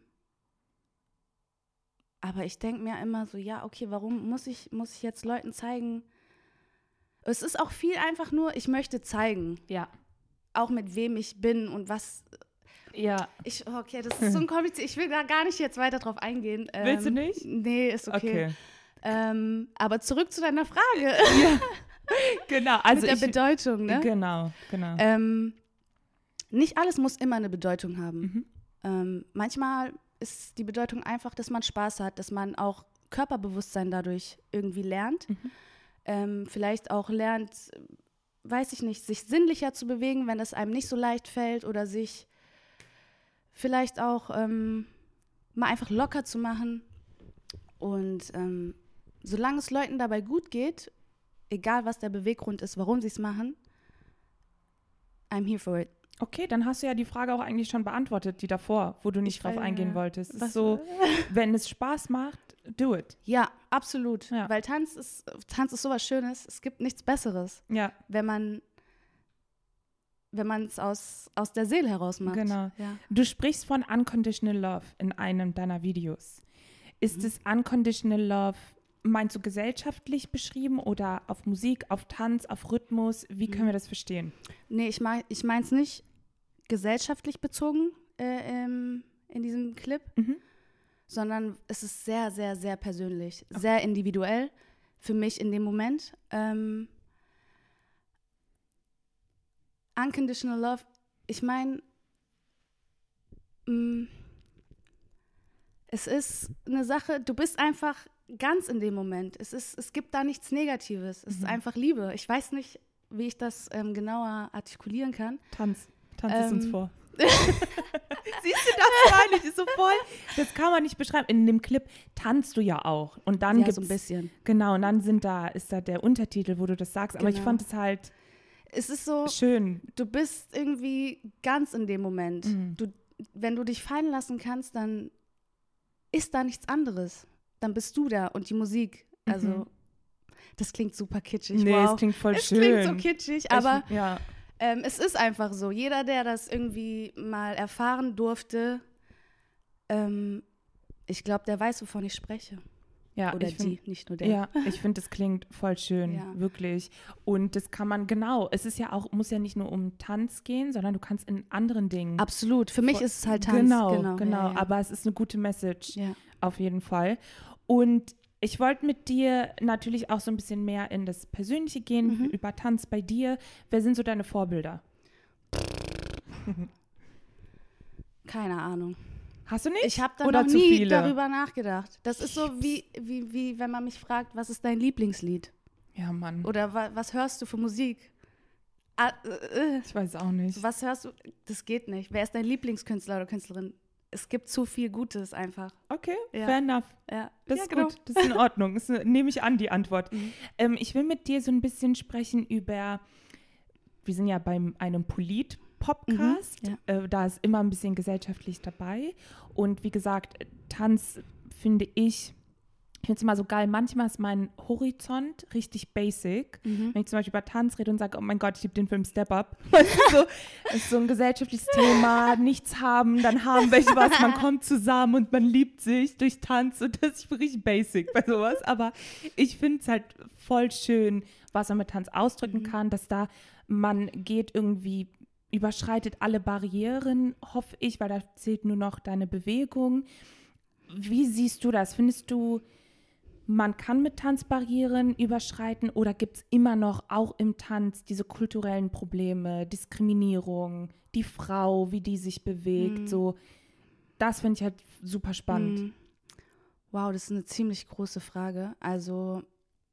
Speaker 2: aber ich denke mir immer so, ja, okay, warum muss ich, muss ich jetzt Leuten zeigen? Es ist auch viel einfach nur, ich möchte zeigen.
Speaker 1: Ja.
Speaker 2: Auch mit wem ich bin und was.
Speaker 1: Ja.
Speaker 2: Ich, okay, das ist so ein kompliziert. Ich will da gar nicht jetzt weiter drauf eingehen. Ähm,
Speaker 1: Willst du nicht?
Speaker 2: Nee, ist okay.
Speaker 1: okay.
Speaker 2: Ähm, aber zurück zu deiner Frage.
Speaker 1: Ja. Genau, also
Speaker 2: mit der
Speaker 1: ich,
Speaker 2: Bedeutung, ne?
Speaker 1: Genau, genau.
Speaker 2: Ähm, nicht alles muss immer eine Bedeutung haben.
Speaker 1: Mhm.
Speaker 2: Ähm, manchmal ist die Bedeutung einfach, dass man Spaß hat, dass man auch Körperbewusstsein dadurch irgendwie lernt.
Speaker 1: Mhm.
Speaker 2: Ähm, vielleicht auch lernt, weiß ich nicht, sich sinnlicher zu bewegen, wenn das einem nicht so leicht fällt oder sich vielleicht auch ähm, mal einfach locker zu machen. Und ähm, solange es Leuten dabei gut geht, egal was der Beweggrund ist, warum sie es machen, I'm here for it.
Speaker 1: Okay, dann hast du ja die Frage auch eigentlich schon beantwortet, die davor, wo du nicht
Speaker 2: Ich
Speaker 1: drauf
Speaker 2: weiß,
Speaker 1: eingehen
Speaker 2: ja.
Speaker 1: wolltest. Es
Speaker 2: Was-
Speaker 1: ist so, wenn es Spaß macht, do it.
Speaker 2: Ja, absolut.
Speaker 1: Ja.
Speaker 2: Weil Tanz ist, Tanz ist sowas Schönes. Es gibt nichts Besseres,
Speaker 1: Ja,
Speaker 2: wenn man wenn man es aus, aus der Seele heraus macht.
Speaker 1: genau.
Speaker 2: Ja.
Speaker 1: Du sprichst von Unconditional Love in einem deiner Videos. Ist
Speaker 2: Mhm.
Speaker 1: es Unconditional Love, meinst du gesellschaftlich beschrieben oder auf Musik, auf Tanz, auf Rhythmus? Wie können
Speaker 2: Mhm.
Speaker 1: wir das verstehen?
Speaker 2: Nee, ich mein, ich meine es nicht gesellschaftlich bezogen äh, ähm, in diesem Clip,
Speaker 1: Mhm.
Speaker 2: sondern es ist sehr, sehr, sehr persönlich, sehr individuell für mich in dem Moment. Ähm, Unconditional Love, ich meine, es ist eine Sache, du bist einfach ganz in dem Moment. Es, ist, es gibt da nichts Negatives. Es
Speaker 1: Mhm.
Speaker 2: ist einfach Liebe. Ich weiß nicht, wie ich das ähm, genauer artikulieren kann.
Speaker 1: Tanz. Tanz es uns
Speaker 2: Ähm.
Speaker 1: vor. Siehst du, das meine ich, ist so voll. Das kann man nicht beschreiben. In dem Clip tanzt du ja auch. Und dann
Speaker 2: Ja,
Speaker 1: gibt's,
Speaker 2: so ein bisschen.
Speaker 1: genau, und dann sind da, ist da der Untertitel, wo du das sagst. Aber ich
Speaker 2: Genau.
Speaker 1: fand es halt
Speaker 2: Es ist so,
Speaker 1: schön.
Speaker 2: du bist irgendwie ganz in dem Moment.
Speaker 1: Mhm.
Speaker 2: Du, wenn du dich fallen lassen kannst, dann ist da nichts anderes. Dann bist du da und die Musik. Also,
Speaker 1: Mhm.
Speaker 2: das klingt super kitschig.
Speaker 1: Nee,
Speaker 2: wow.
Speaker 1: es klingt voll
Speaker 2: es
Speaker 1: schön.
Speaker 2: klingt so kitschig, aber
Speaker 1: ich, ja.
Speaker 2: ähm, es ist einfach so. Jeder, der das irgendwie mal erfahren durfte, ähm, ich glaube, der weiß, wovon ich spreche.
Speaker 1: Ja,
Speaker 2: Oder
Speaker 1: ich
Speaker 2: die,
Speaker 1: find,
Speaker 2: nicht nur der.
Speaker 1: ja, ich finde, das klingt voll schön,
Speaker 2: Ja.
Speaker 1: wirklich. Und das kann man, genau, es ist ja auch, muss ja nicht nur um Tanz gehen, sondern du kannst in anderen Dingen.
Speaker 2: Absolut. Für mich
Speaker 1: voll-
Speaker 2: ist es halt Tanz.
Speaker 1: Genau,
Speaker 2: genau.
Speaker 1: genau.
Speaker 2: Ja, ja.
Speaker 1: Aber es ist eine gute Message,
Speaker 2: ja.
Speaker 1: auf jeden Fall. Und ich wollte mit dir natürlich auch so ein bisschen mehr in das Persönliche gehen,
Speaker 2: Mhm.
Speaker 1: über Tanz bei dir. Wer sind so deine Vorbilder?
Speaker 2: Keine Ahnung.
Speaker 1: Hast du nicht?
Speaker 2: Ich habe da
Speaker 1: Oder
Speaker 2: noch
Speaker 1: zu
Speaker 2: nie
Speaker 1: viele?
Speaker 2: darüber nachgedacht. Das ist so wie, wie, wie, wenn man mich fragt, was ist dein Lieblingslied?
Speaker 1: Ja, Mann.
Speaker 2: Oder wa was hörst du für Musik? Ah, äh, äh.
Speaker 1: Ich weiß auch nicht.
Speaker 2: Was hörst du? Das geht nicht. Wer ist dein Lieblingskünstler oder Künstlerin? Es gibt zu viel Gutes einfach.
Speaker 1: Okay,
Speaker 2: Ja.
Speaker 1: fair enough.
Speaker 2: Ja,
Speaker 1: Das
Speaker 2: ja,
Speaker 1: ist
Speaker 2: genau.
Speaker 1: gut, das ist in Ordnung. Das nehme ich an, die Antwort.
Speaker 2: Mhm.
Speaker 1: Ähm, ich will mit dir so ein bisschen sprechen über, wir sind ja bei einem Polit-Podcast,
Speaker 2: Mhm,
Speaker 1: äh, da ist immer ein bisschen gesellschaftlich dabei. Und wie gesagt, Tanz finde ich, ich finde es immer so geil, manchmal ist mein Horizont richtig basic.
Speaker 2: Mhm.
Speaker 1: Wenn ich zum Beispiel über Tanz rede und sage, oh mein Gott, ich liebe den Film Step Up. Weißt du, so, das ist so ein gesellschaftliches Thema, nichts haben, dann haben welche was, man kommt zusammen und man liebt sich durch Tanz und das ist richtig basic bei sowas. Aber ich finde es halt voll schön, was man mit Tanz ausdrücken
Speaker 2: Mhm.
Speaker 1: kann, dass da man geht irgendwie, überschreitet alle Barrieren, hoffe ich, weil da zählt nur noch deine Bewegung. Wie siehst du das? Findest du, man kann mit Tanz Barrieren überschreiten oder gibt es immer noch auch im Tanz diese kulturellen Probleme, Diskriminierung, die Frau, wie die sich bewegt,
Speaker 2: Mhm.
Speaker 1: so, das finde ich halt super spannend.
Speaker 2: Mhm. Wow, das ist eine ziemlich große Frage. Also,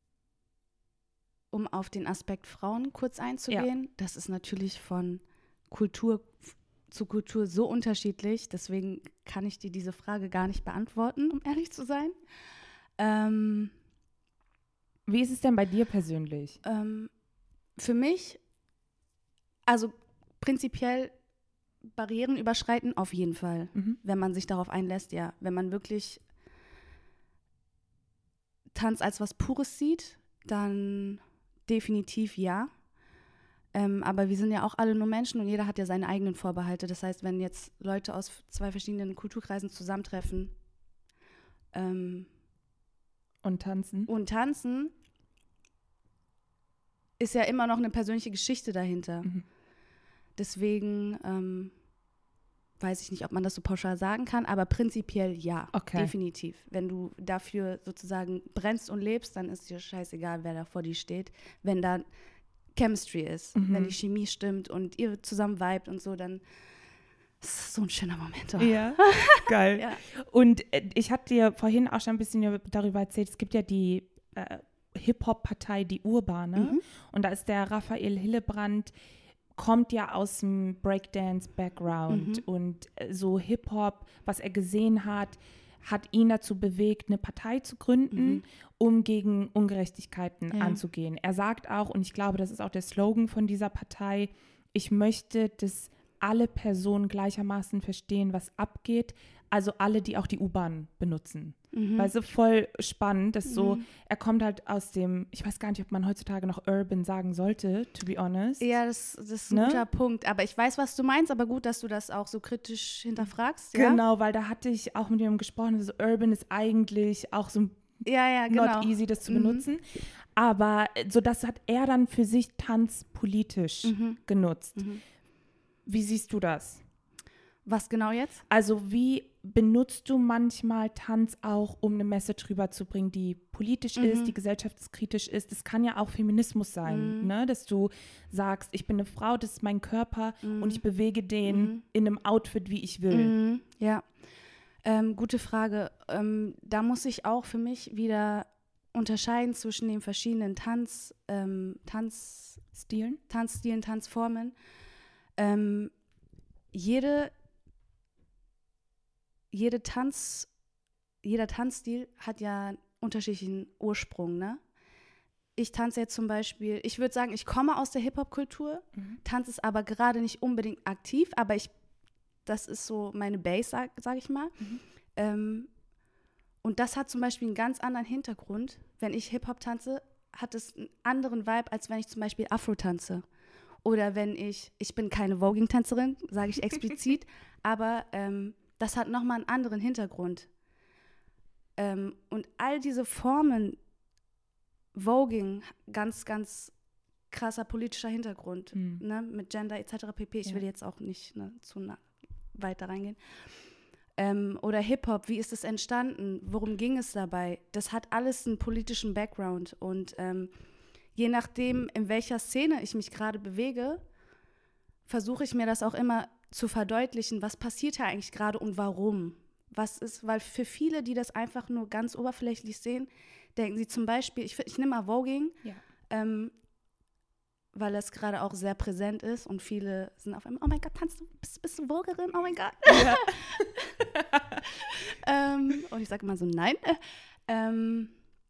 Speaker 2: um auf den Aspekt Frauen kurz einzugehen, das ist natürlich von Kultur f- zu Kultur so unterschiedlich. Deswegen kann ich dir diese Frage gar nicht beantworten, um ehrlich zu sein. Ähm,
Speaker 1: Wie ist es denn bei dir persönlich?
Speaker 2: ähm, für mich, also prinzipiell Barrieren überschreiten auf jeden Fall.
Speaker 1: Mhm.
Speaker 2: Wenn man sich darauf einlässt, ja. Wenn man wirklich Tanz als was Pures sieht, dann definitiv ja. Ähm, aber wir sind ja auch alle nur Menschen und jeder hat ja seine eigenen Vorbehalte. Das heißt, wenn jetzt Leute aus zwei verschiedenen Kulturkreisen zusammentreffen ähm,
Speaker 1: Und tanzen?
Speaker 2: und tanzen, ist ja immer noch eine persönliche Geschichte dahinter.
Speaker 1: Mhm.
Speaker 2: Deswegen ähm, weiß ich nicht, ob man das so pauschal sagen kann, aber prinzipiell ja,
Speaker 1: Okay.
Speaker 2: definitiv. Wenn du dafür sozusagen brennst und lebst, dann ist dir scheißegal, wer da vor dir steht. Wenn da Chemistry ist,
Speaker 1: Mhm.
Speaker 2: wenn die Chemie stimmt und ihr zusammen vibet und so, dann ist es so ein schöner Moment. Oh.
Speaker 1: Ja, geil.
Speaker 2: Ja.
Speaker 1: Und äh, ich hatte dir vorhin auch schon ein bisschen darüber erzählt, es gibt ja die äh, Hip-Hop-Partei, die Urbane.
Speaker 2: Mhm.
Speaker 1: Und da ist der Raphael Hillebrand, kommt ja aus dem Breakdance-Background
Speaker 2: Mhm.
Speaker 1: und äh, so Hip-Hop, was er gesehen hat, hat ihn dazu bewegt, eine Partei zu gründen, mhm. um gegen Ungerechtigkeiten ja. anzugehen. Er sagt auch, und ich glaube, das ist auch der Slogan von dieser Partei, ich möchte, dass alle Personen gleichermaßen verstehen, was abgeht, also alle, die auch die U-Bahn benutzen. Mhm. Weil so voll spannend, dass mhm. so, er kommt halt aus dem, ich weiß gar nicht, ob man heutzutage noch Urban sagen sollte, to be honest.
Speaker 2: Ja, das, das ist ein ne? guter Punkt. Aber ich weiß, was du meinst, aber gut, dass du das auch so kritisch hinterfragst. Ja?
Speaker 1: Genau, weil da hatte ich auch mit ihm gesprochen, also Urban ist eigentlich auch so
Speaker 2: ja, ja, genau.
Speaker 1: not easy, das zu mhm. benutzen. Aber so das hat er dann für sich tanzpolitisch mhm. genutzt. Mhm. Wie siehst du das?
Speaker 2: Was genau jetzt?
Speaker 1: Also wie benutzt du manchmal Tanz auch, um eine Message rüberzubringen, die politisch mhm. ist, die gesellschaftskritisch ist? Das kann ja auch Feminismus sein, mhm. ne? Dass du sagst, ich bin eine Frau, das ist mein Körper mhm. und ich bewege den mhm. in einem Outfit, wie ich will.
Speaker 2: Mhm. Ja, ähm, gute Frage. Ähm, da muss ich auch für mich wieder unterscheiden zwischen den verschiedenen Tanz, ähm, Tanzstilen, Tanzstilen, Tanzformen. Ähm, jede Jede Tanz, jeder Tanzstil hat ja einen unterschiedlichen Ursprung, ne? Ich tanze jetzt zum Beispiel, ich würde sagen, ich komme aus der Hip-Hop-Kultur, mhm. tanze es aber gerade nicht unbedingt aktiv, aber ich, das ist so meine Base, sag, sag ich mal. Mhm. Ähm, und das hat zum Beispiel einen ganz anderen Hintergrund. Wenn ich Hip-Hop tanze, hat es einen anderen Vibe, als wenn ich zum Beispiel Afro tanze. Oder wenn ich, ich bin keine Voging-Tänzerin, sage ich explizit, aber ähm, das hat nochmal einen anderen Hintergrund. Ähm, und all diese Formen, Voging, ganz, ganz krasser politischer Hintergrund, mhm. ne, mit Gender et cetera pp. Ich ja. will jetzt auch nicht ne, zu na- weiter reingehen. Ähm, oder Hip-Hop, wie ist es entstanden? Worum ging es dabei? Das hat alles einen politischen Background. Und ähm, je nachdem, in welcher Szene ich mich gerade bewege, versuche ich mir das auch immer zu verdeutlichen, was passiert hier eigentlich gerade und warum. Was ist, weil für viele, die das einfach nur ganz oberflächlich sehen, denken sie zum Beispiel, ich, ich nehme mal Voging, ja. ähm, weil das gerade auch sehr präsent ist und viele sind auf einmal, oh mein Gott, tanzt du, bist, bist du Vogerin? Oh mein Gott. Ja. ähm, und ich sage immer so, nein. Ähm,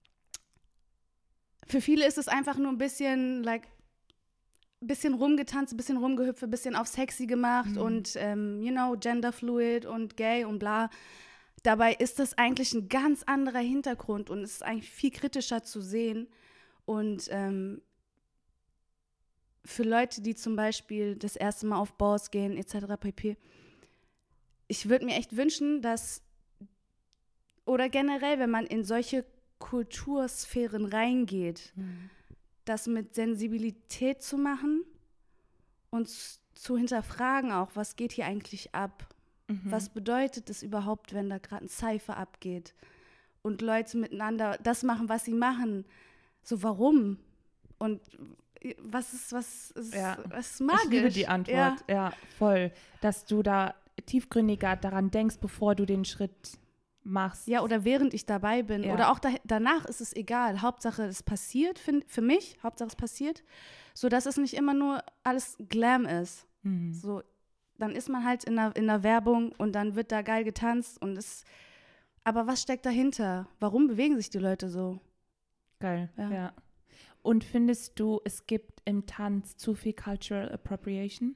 Speaker 2: für viele ist es einfach nur ein bisschen, like, bisschen rumgetanzt, bisschen rumgehüpft, bisschen auf sexy gemacht mhm. und, ähm, you know, genderfluid und gay und bla. Dabei ist das eigentlich ein ganz anderer Hintergrund und es ist eigentlich viel kritischer zu sehen. Und ähm, für Leute, die zum Beispiel das erste Mal auf Balls gehen, et cetera pp., ich würde mir echt wünschen, dass, oder generell, wenn man in solche Kultursphären reingeht, mhm. das mit Sensibilität zu machen und zu hinterfragen auch, was geht hier eigentlich ab? Mhm. Was bedeutet es überhaupt, wenn da gerade ein Cypher abgeht und Leute miteinander das machen, was sie machen? So, warum? Und was ist, was ist,
Speaker 1: ja.
Speaker 2: was ist magisch?
Speaker 1: Ich liebe die Antwort, ja. ja, voll. Dass du da tiefgründiger daran denkst, bevor du den Schritt machst.
Speaker 2: Ja, oder während ich dabei bin. Ja. Oder auch da, danach ist es egal. Hauptsache, es passiert, für, für mich, Hauptsache, es passiert, sodass es nicht immer nur alles Glam ist. Mhm. So, dann ist man halt in der, in der Werbung und dann wird da geil getanzt und es, aber was steckt dahinter? Warum bewegen sich die Leute so?
Speaker 1: Geil, ja. ja. Und findest du, es gibt im Tanz zu viel Cultural Appropriation?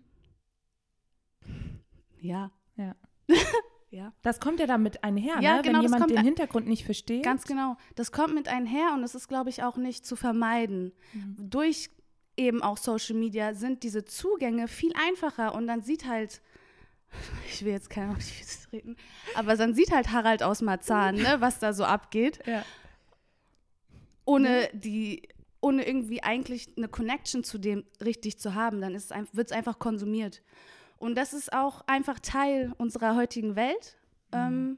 Speaker 2: Ja.
Speaker 1: Ja.
Speaker 2: Ja.
Speaker 1: Das kommt ja damit einher,
Speaker 2: ja,
Speaker 1: ne?
Speaker 2: Genau,
Speaker 1: wenn jemand den
Speaker 2: ein,
Speaker 1: Hintergrund nicht versteht.
Speaker 2: Ganz genau. Das kommt mit einher und es ist, glaube ich, auch nicht zu vermeiden. Mhm. Durch eben auch Social Media sind diese Zugänge viel einfacher und dann sieht halt, ich will jetzt keiner auf die Füße treten, aber dann sieht halt Harald aus Marzahn, ne, was da so abgeht. Ja. Ohne mhm. die, ohne irgendwie eigentlich eine Connection zu dem richtig zu haben, dann ist es, wird es einfach konsumiert. Und das ist auch einfach Teil unserer heutigen Welt. Mhm. Ähm,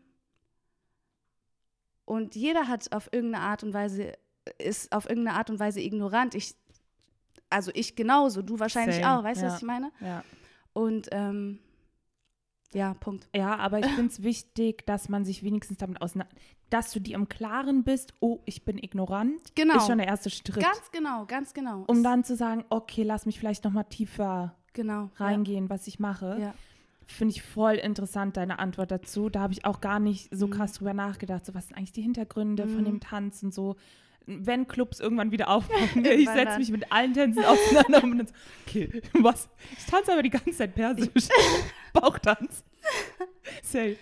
Speaker 2: und jeder hat auf irgendeine Art und Weise, ist auf irgendeine Art und Weise ignorant. Ich, also ich genauso, du wahrscheinlich Same. auch, weißt du, ja. was ich meine?
Speaker 1: Ja.
Speaker 2: Und ähm, ja, Punkt.
Speaker 1: Ja, aber ich finde es wichtig, dass man sich wenigstens damit auseinander, dass du dir im Klaren bist, oh, ich bin ignorant,
Speaker 2: genau.
Speaker 1: ist schon der erste Schritt.
Speaker 2: Ganz genau, ganz genau.
Speaker 1: Um dann zu sagen, okay, lass mich vielleicht noch mal tiefer
Speaker 2: genau,
Speaker 1: reingehen, ja. was ich mache.
Speaker 2: Ja.
Speaker 1: finde ich voll interessant, deine Antwort dazu. Da habe ich auch gar nicht so krass drüber nachgedacht. So, was sind eigentlich die Hintergründe von dem Tanz und so. Wenn Clubs irgendwann wieder aufmachen, ich setze mich mit allen Tänzen auseinander und dann so, okay, was? Ich tanze aber die ganze Zeit persisch. Bauchtanz. Safe.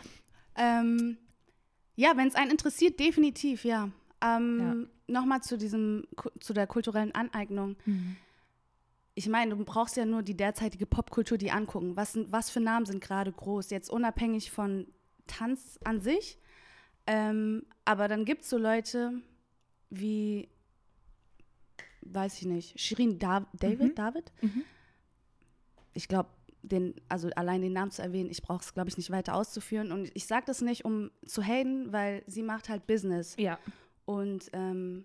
Speaker 2: Ähm, ja, wenn es einen interessiert, definitiv, ja. Ähm, ja. Nochmal zu diesem, zu der kulturellen Aneignung. Mhm. Ich meine, du brauchst ja nur die derzeitige Popkultur die angucken. Was, was für Namen sind gerade groß? Jetzt unabhängig von Tanz an sich. Ähm, aber dann gibt es so Leute wie, weiß ich nicht, Shirin da- David, mhm. David? Mhm. Ich glaube, den, also allein den Namen zu erwähnen, ich brauche es, glaube ich, nicht weiter auszuführen. Und ich sage das nicht, um zu haten, weil sie macht halt Business.
Speaker 1: Ja.
Speaker 2: Und, ähm,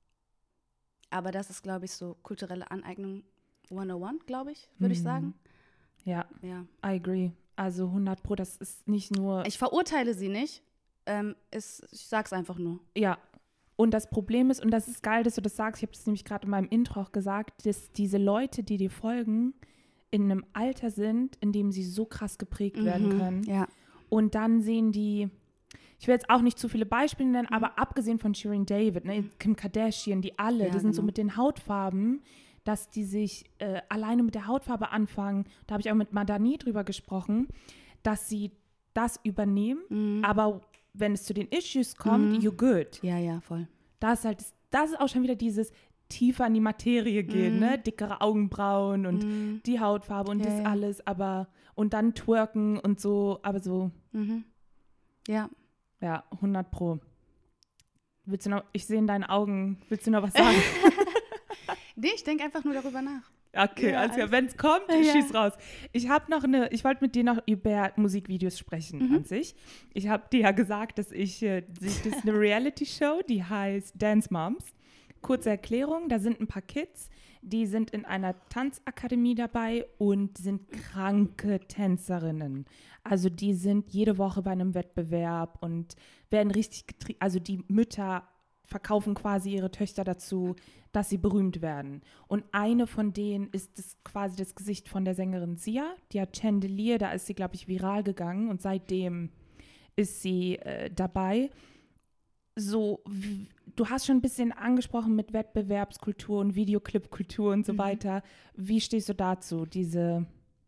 Speaker 2: aber das ist, glaube ich, so kulturelle Aneignung hundertundeins, glaube ich, würde mhm. ich sagen.
Speaker 1: Ja,
Speaker 2: ja,
Speaker 1: I agree. Also hundert Pro, das ist nicht nur...
Speaker 2: Ich verurteile sie nicht, ähm, ist, ich sag's einfach nur.
Speaker 1: Ja, und das Problem ist, und das ist geil, dass du das sagst, ich habe das nämlich gerade in meinem Intro auch gesagt, dass diese Leute, die dir folgen, in einem Alter sind, in dem sie so krass geprägt mhm, werden können.
Speaker 2: Ja.
Speaker 1: Und dann sehen die, ich will jetzt auch nicht zu viele Beispiele nennen, mhm. aber abgesehen von Shirin David, ne, Kim Kardashian, die alle,
Speaker 2: ja,
Speaker 1: die sind
Speaker 2: genau.
Speaker 1: so mit den Hautfarben, dass die sich äh, alleine mit der Hautfarbe anfangen, da habe ich auch mit Madani drüber gesprochen, dass sie das übernehmen, mhm. aber wenn es zu den Issues kommt, mhm. you're good.
Speaker 2: Ja, ja, voll.
Speaker 1: Das ist halt, das ist auch schon wieder dieses tiefer in die Materie gehen, mm. ne? Dickere Augenbrauen und mm. die Hautfarbe und ja, das ja. alles, aber und dann twerken und so, aber so.
Speaker 2: Mhm. Ja.
Speaker 1: Ja, hundert Pro. Willst du noch, ich sehe in deinen Augen, willst du noch was sagen?
Speaker 2: Nee, ich denke einfach nur darüber nach.
Speaker 1: Okay, ja, also wenn es kommt, ja. schieß raus. Ich habe noch eine, ich wollte mit dir noch über Musikvideos sprechen mhm. an sich. Ich habe dir ja gesagt, dass ich, das ist eine Reality-Show, die heißt Dance Moms. Kurze Erklärung, da sind ein paar Kids, die sind in einer Tanzakademie dabei und sind kranke Tänzerinnen. Also die sind jede Woche bei einem Wettbewerb und werden richtig getrieben, also die Mütter verkaufen quasi ihre Töchter dazu, dass sie berühmt werden. Und eine von denen ist das quasi das Gesicht von der Sängerin Sia. Die hat Chandelier, da ist sie, glaube ich, viral gegangen und seitdem ist sie äh, dabei. So, w- du hast schon ein bisschen angesprochen mit Wettbewerbskultur und Videoclipkultur und so mhm. weiter. Wie stehst du dazu, diese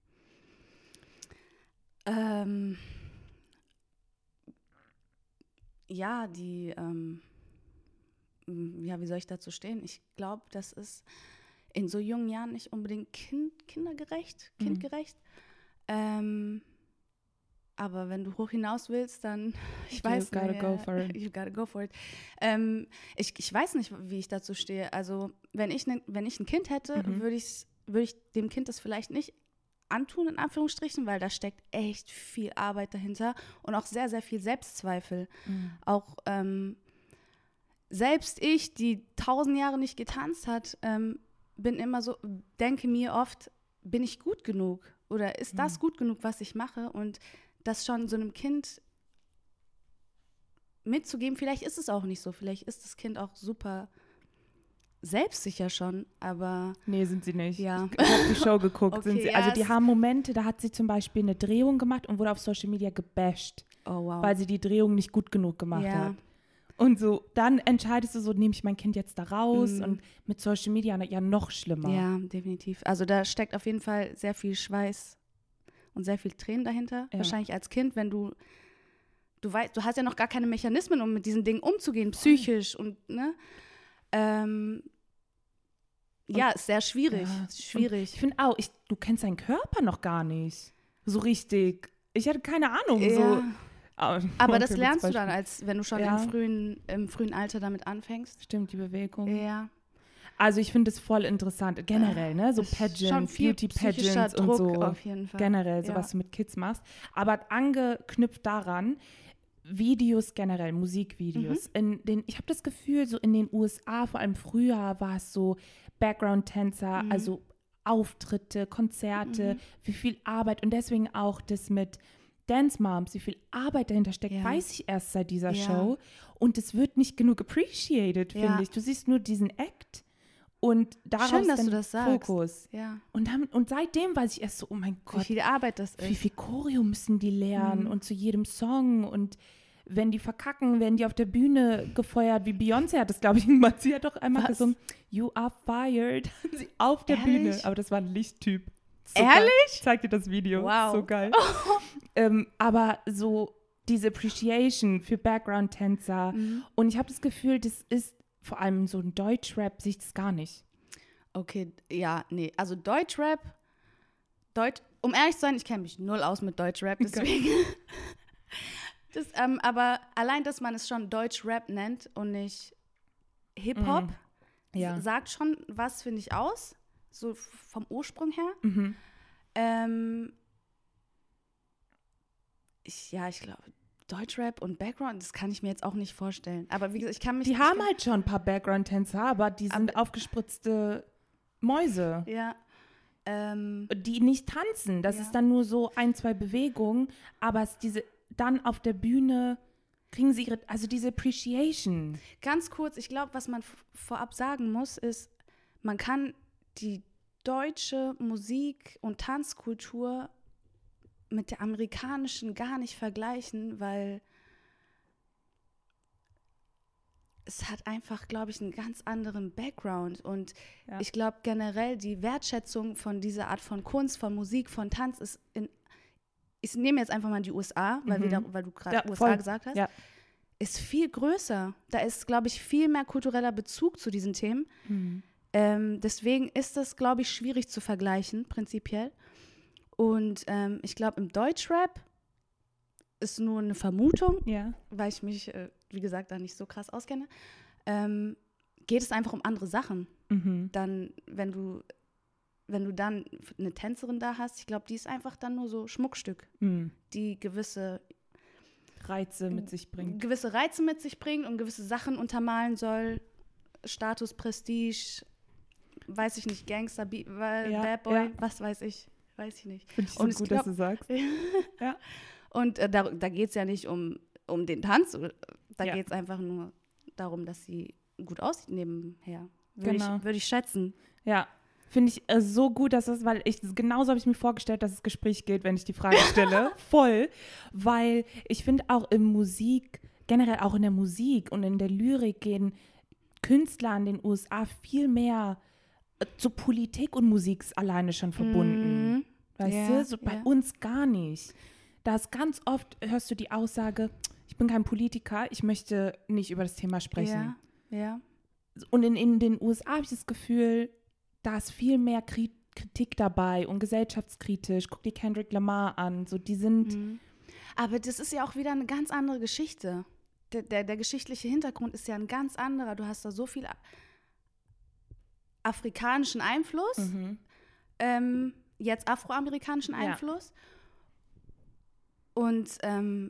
Speaker 2: ähm, ja, die ähm ja, wie soll ich dazu stehen? Ich glaube, das ist in so jungen Jahren nicht unbedingt kind, kindergerecht, kindgerecht. Mhm. Ähm, aber wenn du hoch hinaus willst, dann, ich
Speaker 1: you
Speaker 2: weiß
Speaker 1: gotta
Speaker 2: nicht.
Speaker 1: Go for it.
Speaker 2: You gotta go for it. Ähm, ich, ich weiß nicht, wie ich dazu stehe. Also, wenn ich, ne, wenn ich ein Kind hätte, mhm. würde ich, würd ich dem Kind das vielleicht nicht antun, in Anführungsstrichen, weil da steckt echt viel Arbeit dahinter und auch sehr, sehr viel Selbstzweifel. Mhm. Auch, ähm, selbst ich, die tausend Jahre nicht getanzt hat, ähm, bin immer so, denke mir oft, bin ich gut genug? Oder ist mhm. das gut genug, was ich mache? Und das schon so einem Kind mitzugeben, vielleicht ist es auch nicht so. Vielleicht ist das Kind auch super selbstsicher schon, aber...
Speaker 1: Nee, sind sie nicht.
Speaker 2: Ja.
Speaker 1: Ich habe die Show geguckt.
Speaker 2: Okay,
Speaker 1: sind sie.
Speaker 2: ja,
Speaker 1: Also die haben Momente, da hat sie zum Beispiel eine Drehung gemacht und wurde auf Social Media gebasht,
Speaker 2: oh, wow.
Speaker 1: weil sie die Drehung nicht gut genug gemacht
Speaker 2: ja.
Speaker 1: hat. Und so, dann entscheidest du so, nehme ich mein Kind jetzt da raus
Speaker 2: mhm.
Speaker 1: und mit Social Media ja noch schlimmer.
Speaker 2: Ja, definitiv. Also da steckt auf jeden Fall sehr viel Schweiß und sehr viel Tränen dahinter. Ja. Wahrscheinlich als Kind, wenn du, du weißt, du hast ja noch gar keine Mechanismen, um mit diesen Dingen umzugehen, psychisch und, ne? Ähm, und, ja, ist sehr schwierig.
Speaker 1: Ja.
Speaker 2: schwierig.
Speaker 1: Ich finde auch, ich, du kennst deinen Körper noch gar nicht so richtig. Ich hatte keine Ahnung,
Speaker 2: ja.
Speaker 1: so...
Speaker 2: Aber das lernst du dann, als wenn du schon ja. im, frühen, im frühen Alter damit anfängst.
Speaker 1: Stimmt, die Bewegung.
Speaker 2: Ja.
Speaker 1: Also ich finde es voll interessant, generell, ne? So Pageants, Beauty-Pageants und
Speaker 2: Druck
Speaker 1: so.
Speaker 2: Auf jeden Fall.
Speaker 1: Generell, so
Speaker 2: ja.
Speaker 1: was du mit Kids machst. Aber angeknüpft daran, Videos generell, Musikvideos. Mhm. In den, ich habe das Gefühl, so in den U S A, vor allem früher, war es so Background-Tänzer, mhm. also Auftritte, Konzerte, mhm. wie viel Arbeit und deswegen auch das mit Dance Moms, wie viel Arbeit dahinter steckt, ja. weiß ich erst seit dieser ja. Show. Und es wird nicht genug appreciated, finde
Speaker 2: ja.
Speaker 1: ich. Du siehst nur diesen Act Und daraus
Speaker 2: Schön, dass
Speaker 1: dann
Speaker 2: du das sagst.
Speaker 1: Fokus.
Speaker 2: Ja.
Speaker 1: Und, dann, und seitdem weiß ich erst so, oh mein Gott,
Speaker 2: Wie viel Arbeit das ist.
Speaker 1: wie viel Choreo müssen die lernen
Speaker 2: Mhm.
Speaker 1: und zu jedem Song und wenn die verkacken, werden die auf der Bühne gefeuert, wie Beyoncé hat das, glaube ich, gemacht. Sie hat doch einmal
Speaker 2: Was?
Speaker 1: gesungen, You are fired, sie auf der
Speaker 2: Ehrlich?
Speaker 1: Bühne. Aber das war ein Lichttyp. So
Speaker 2: Ehrlich?
Speaker 1: Geil. Ich zeig dir das Video.
Speaker 2: Wow.
Speaker 1: So geil. ähm, aber so diese Appreciation für Background-Tänzer.
Speaker 2: Mhm.
Speaker 1: Und ich habe das Gefühl, das ist vor allem so ein Deutschrap, sehe ich das gar nicht.
Speaker 2: Okay, ja, nee. Also Deutschrap, Deutsch, um ehrlich zu sein, ich kenne mich null aus mit Deutschrap, deswegen. das, ähm, aber allein, dass man es schon Deutschrap nennt und nicht Hip-Hop,
Speaker 1: Mhm. Ja.
Speaker 2: s- sagt schon was, finde ich, aus. So f- vom Ursprung her.
Speaker 1: Mhm.
Speaker 2: Ähm, ich, ja, ich glaube, Deutschrap und Background, das kann ich mir jetzt auch nicht vorstellen. Aber wie gesagt, ich kann mich
Speaker 1: Die
Speaker 2: ich
Speaker 1: haben
Speaker 2: kann,
Speaker 1: halt schon ein paar Background-Tänzer, aber die sind aufgespritzte Mäuse,
Speaker 2: Ja. Ähm,
Speaker 1: die nicht tanzen. Das
Speaker 2: Ja.
Speaker 1: ist dann nur so ein, zwei Bewegungen, aber es diese dann auf der Bühne kriegen sie ihre, also diese Appreciation.
Speaker 2: Ganz kurz, ich glaube, was man f- vorab sagen muss, ist, man kann die deutsche Musik- und Tanzkultur mit der amerikanischen gar nicht vergleichen, weil es hat einfach, glaube ich, einen ganz anderen Background. Und
Speaker 1: Ja.
Speaker 2: ich glaube generell, die Wertschätzung von dieser Art von Kunst, von Musik, von Tanz ist in, ich nehme jetzt einfach mal die U S A, weil, wir
Speaker 1: Mhm.
Speaker 2: da, weil du gerade
Speaker 1: Ja,
Speaker 2: U S
Speaker 1: voll.
Speaker 2: A gesagt hast,
Speaker 1: Ja.
Speaker 2: ist viel größer. Da ist, glaube ich, viel mehr kultureller Bezug zu diesen Themen.
Speaker 1: Mhm.
Speaker 2: Ähm, deswegen ist das, glaube ich, schwierig zu vergleichen, prinzipiell. Und ähm, ich glaube, im Deutschrap ist nur eine Vermutung,
Speaker 1: Ja.
Speaker 2: weil ich mich, äh, wie gesagt, da nicht so krass auskenne, ähm, geht es einfach um andere Sachen.
Speaker 1: Mhm.
Speaker 2: Dann, wenn du, wenn du dann eine Tänzerin da hast, ich glaube, die ist einfach dann nur so Schmuckstück,
Speaker 1: Mhm.
Speaker 2: die gewisse,
Speaker 1: Reize mit sich bringt.
Speaker 2: gewisse Reize mit sich bringt und gewisse Sachen untermalen soll. Status, Prestige, weiß ich nicht, Gangster, Be- äh,
Speaker 1: Ja,
Speaker 2: Bad Boy,
Speaker 1: ja.
Speaker 2: was weiß ich, weiß ich nicht.
Speaker 1: Finde ich so
Speaker 2: Und ich
Speaker 1: gut,
Speaker 2: glaub-
Speaker 1: dass du sagst. Ja.
Speaker 2: Und äh, da, da geht es ja nicht um, um den Tanz, da
Speaker 1: Ja.
Speaker 2: geht es einfach nur darum, dass sie gut aussieht nebenher. Würde
Speaker 1: Genau.
Speaker 2: ich, würd ich schätzen.
Speaker 1: Ja, finde ich äh, so gut, dass das, weil ich, genauso habe ich mir vorgestellt, dass das Gespräch geht, wenn ich die Frage stelle. Voll. Weil ich finde auch in Musik, generell auch in der Musik und in der Lyrik gehen Künstler in den U S A viel mehr äh, zu Politik und Musik ist alleine schon verbunden.
Speaker 2: Mhm.
Speaker 1: Weißt
Speaker 2: Ja,
Speaker 1: du? So bei
Speaker 2: ja.
Speaker 1: uns gar nicht. Da ist ganz oft, hörst du die Aussage, ich bin kein Politiker, ich möchte nicht über das Thema sprechen.
Speaker 2: Ja, ja.
Speaker 1: Und in, in den U S A habe ich das Gefühl, da ist viel mehr Kri- Kritik dabei und gesellschaftskritisch. Guck dir Kendrick Lamar an. So, die sind,
Speaker 2: Mhm. Aber das ist ja auch wieder eine ganz andere Geschichte. Der, der, der geschichtliche Hintergrund ist ja ein ganz anderer. Du hast da so viel a- afrikanischen Einfluss,
Speaker 1: mhm.
Speaker 2: ähm, jetzt afroamerikanischen
Speaker 1: Ja.
Speaker 2: Einfluss. Und ähm,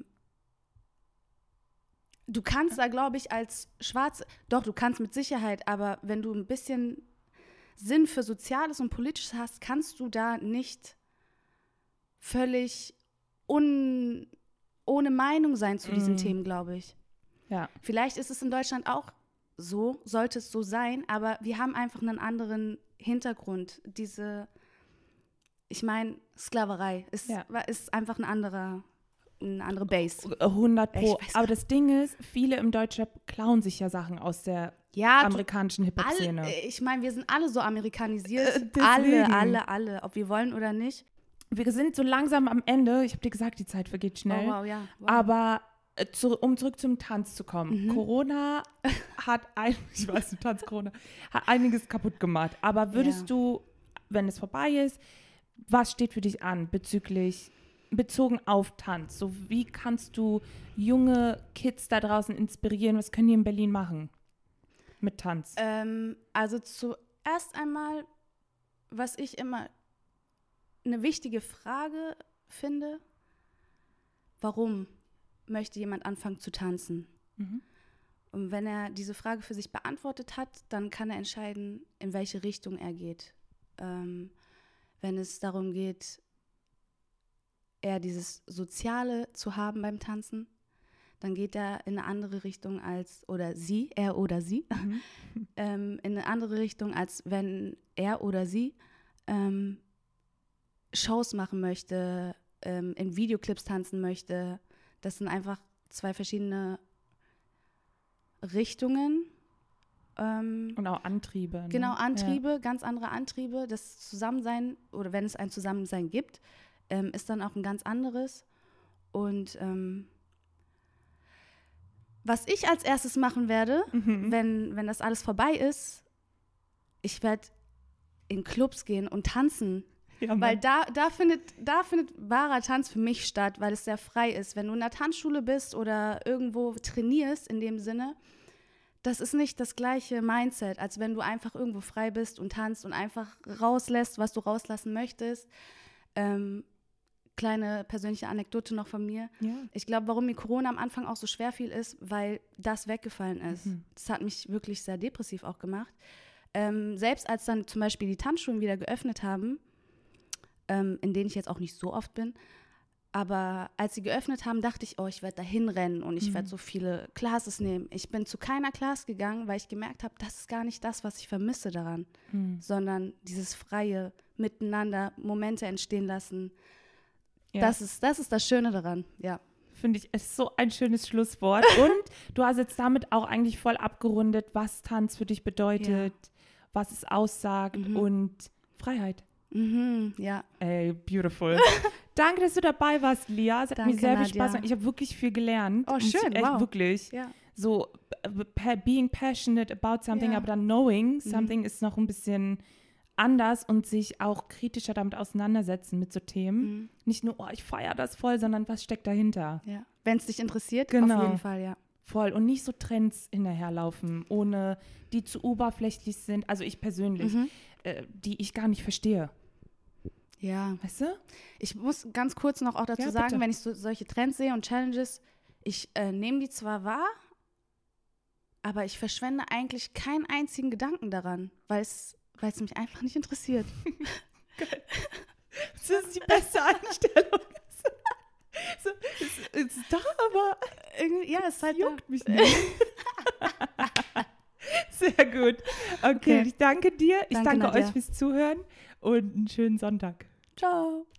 Speaker 2: du kannst da, glaube ich, als Schwarze, doch, du kannst mit Sicherheit, aber wenn du ein bisschen Sinn für Soziales und Politisches hast, kannst du da nicht völlig un, ohne Meinung sein zu diesen
Speaker 1: Mhm.
Speaker 2: Themen, glaube ich.
Speaker 1: ja,
Speaker 2: Vielleicht ist es in Deutschland auch so, sollte es so sein, aber wir haben einfach einen anderen Hintergrund. Diese, ich meine, Sklaverei ist,
Speaker 1: Ja.
Speaker 2: war- ist einfach ein anderer, eine andere Base.
Speaker 1: hundert
Speaker 2: Ich
Speaker 1: Pro.
Speaker 2: weiß
Speaker 1: Aber
Speaker 2: gar
Speaker 1: das Ding ist, viele im Deutschrap klauen sich ja Sachen aus der
Speaker 2: Ja, du-
Speaker 1: amerikanischen Hip-Hop-Szene.
Speaker 2: alle, ich meine, wir sind alle so amerikanisiert.
Speaker 1: Äh, deswegen.
Speaker 2: alle, alle, alle, ob wir wollen oder nicht.
Speaker 1: Wir sind so langsam am Ende. Ich habe dir gesagt, die Zeit vergeht schnell.
Speaker 2: Oh, wow, ja. Wow.
Speaker 1: Aber äh, zu, um zurück zum Tanz zu kommen.
Speaker 2: Mhm.
Speaker 1: Corona hat, ein, ich weiß, du tanzt Corona, hat einiges kaputt gemacht. Aber würdest
Speaker 2: Ja.
Speaker 1: du, wenn es vorbei ist, was steht für dich an bezüglich, bezogen auf Tanz? So, wie kannst du junge Kids da draußen inspirieren? Was können die in Berlin machen mit Tanz?
Speaker 2: Ähm, also zuerst einmal, was ich immer eine wichtige Frage finde, warum möchte jemand anfangen zu tanzen?
Speaker 1: Mhm.
Speaker 2: Und wenn er diese Frage für sich beantwortet hat, dann kann er entscheiden, in welche Richtung er geht. Ähm, wenn es darum geht, eher dieses Soziale zu haben beim Tanzen, dann geht er in eine andere Richtung als, oder sie, er oder sie,
Speaker 1: Mhm.
Speaker 2: ähm, in eine andere Richtung, als wenn er oder sie ähm, Shows machen möchte, ähm, in Videoclips tanzen möchte. Das sind einfach zwei verschiedene Richtungen. Ähm,
Speaker 1: Und auch Antriebe. Ne?
Speaker 2: genau, Antriebe, ja. Ganz andere Antriebe. Das Zusammensein, oder wenn es ein Zusammensein gibt, ähm, ist dann auch ein ganz anderes. Und ähm, was ich als erstes machen werde,
Speaker 1: Mhm.
Speaker 2: wenn, wenn das alles vorbei ist, ich werde in Clubs gehen und tanzen.
Speaker 1: Ja, Mann.
Speaker 2: Weil da, da, findet, da findet wahrer Tanz für mich statt, weil es sehr frei ist. Wenn du in der Tanzschule bist oder irgendwo trainierst in dem Sinne, das ist nicht das gleiche Mindset, als wenn du einfach irgendwo frei bist und tanzt und einfach rauslässt, was du rauslassen möchtest. Ähm, kleine persönliche Anekdote noch von mir.
Speaker 1: Ja.
Speaker 2: Ich glaube, warum mir Corona am Anfang auch so schwer fiel, ist, weil das weggefallen ist.
Speaker 1: Mhm.
Speaker 2: Das hat mich wirklich sehr depressiv auch gemacht. Ähm, selbst als dann zum Beispiel die Tanzschulen wieder geöffnet haben, ähm, in denen ich jetzt auch nicht so oft bin, aber als sie geöffnet haben, dachte ich, oh, ich werde da hinrennen und ich
Speaker 1: Mhm.
Speaker 2: werde so viele Classes nehmen. Ich bin zu keiner Class gegangen, weil ich gemerkt habe, das ist gar nicht das, was ich vermisse daran,
Speaker 1: Mhm.
Speaker 2: sondern dieses freie Miteinander, Momente entstehen lassen.
Speaker 1: Ja.
Speaker 2: Das ist, das ist das Schöne daran, ja.
Speaker 1: Finde ich, ist so ein schönes Schlusswort. Und du hast jetzt damit auch eigentlich voll abgerundet, was Tanz für dich bedeutet, was es aussagt
Speaker 2: Mhm.
Speaker 1: und Freiheit.
Speaker 2: Mhm, ja.
Speaker 1: Ey, beautiful. Danke, dass du dabei warst, Lia. Es hat
Speaker 2: Danke,
Speaker 1: mir sehr viel
Speaker 2: Nadia.
Speaker 1: Spaß gemacht. Ich habe wirklich viel gelernt.
Speaker 2: Oh,
Speaker 1: Und
Speaker 2: schön,
Speaker 1: echt,
Speaker 2: wow.
Speaker 1: Wirklich.
Speaker 2: Ja.
Speaker 1: So, äh, pa- being passionate about something,
Speaker 2: Ja.
Speaker 1: aber dann knowing
Speaker 2: Mhm.
Speaker 1: something ist noch ein bisschen anders und sich auch kritischer damit auseinandersetzen mit so Themen.
Speaker 2: Mhm.
Speaker 1: Nicht nur, oh, ich feiere das voll, sondern was steckt dahinter?
Speaker 2: Ja. Wenn es dich interessiert,
Speaker 1: Genau.
Speaker 2: auf jeden Fall, ja.
Speaker 1: Voll. Und nicht so Trends hinterherlaufen, ohne die zu oberflächlich sind. Also ich persönlich,
Speaker 2: Mhm.
Speaker 1: äh, die ich gar nicht verstehe.
Speaker 2: Ja.
Speaker 1: Weißt du?
Speaker 2: Ich muss ganz kurz noch auch dazu
Speaker 1: Ja,
Speaker 2: sagen,
Speaker 1: bitte.
Speaker 2: wenn ich so, solche Trends sehe und Challenges, ich äh, nehme die zwar wahr, aber ich verschwende eigentlich keinen einzigen Gedanken daran, weil es mich einfach nicht interessiert.
Speaker 1: Das ist die beste Einstellung. So, es ist da, aber
Speaker 2: Irgendwie, ja, es ist halt
Speaker 1: juckt mich nicht. Sehr gut. Okay,
Speaker 2: Okay.
Speaker 1: ich danke dir. Ich
Speaker 2: Danke,
Speaker 1: danke
Speaker 2: Nadja.
Speaker 1: euch fürs Zuhören und einen schönen Sonntag.
Speaker 2: Ciao.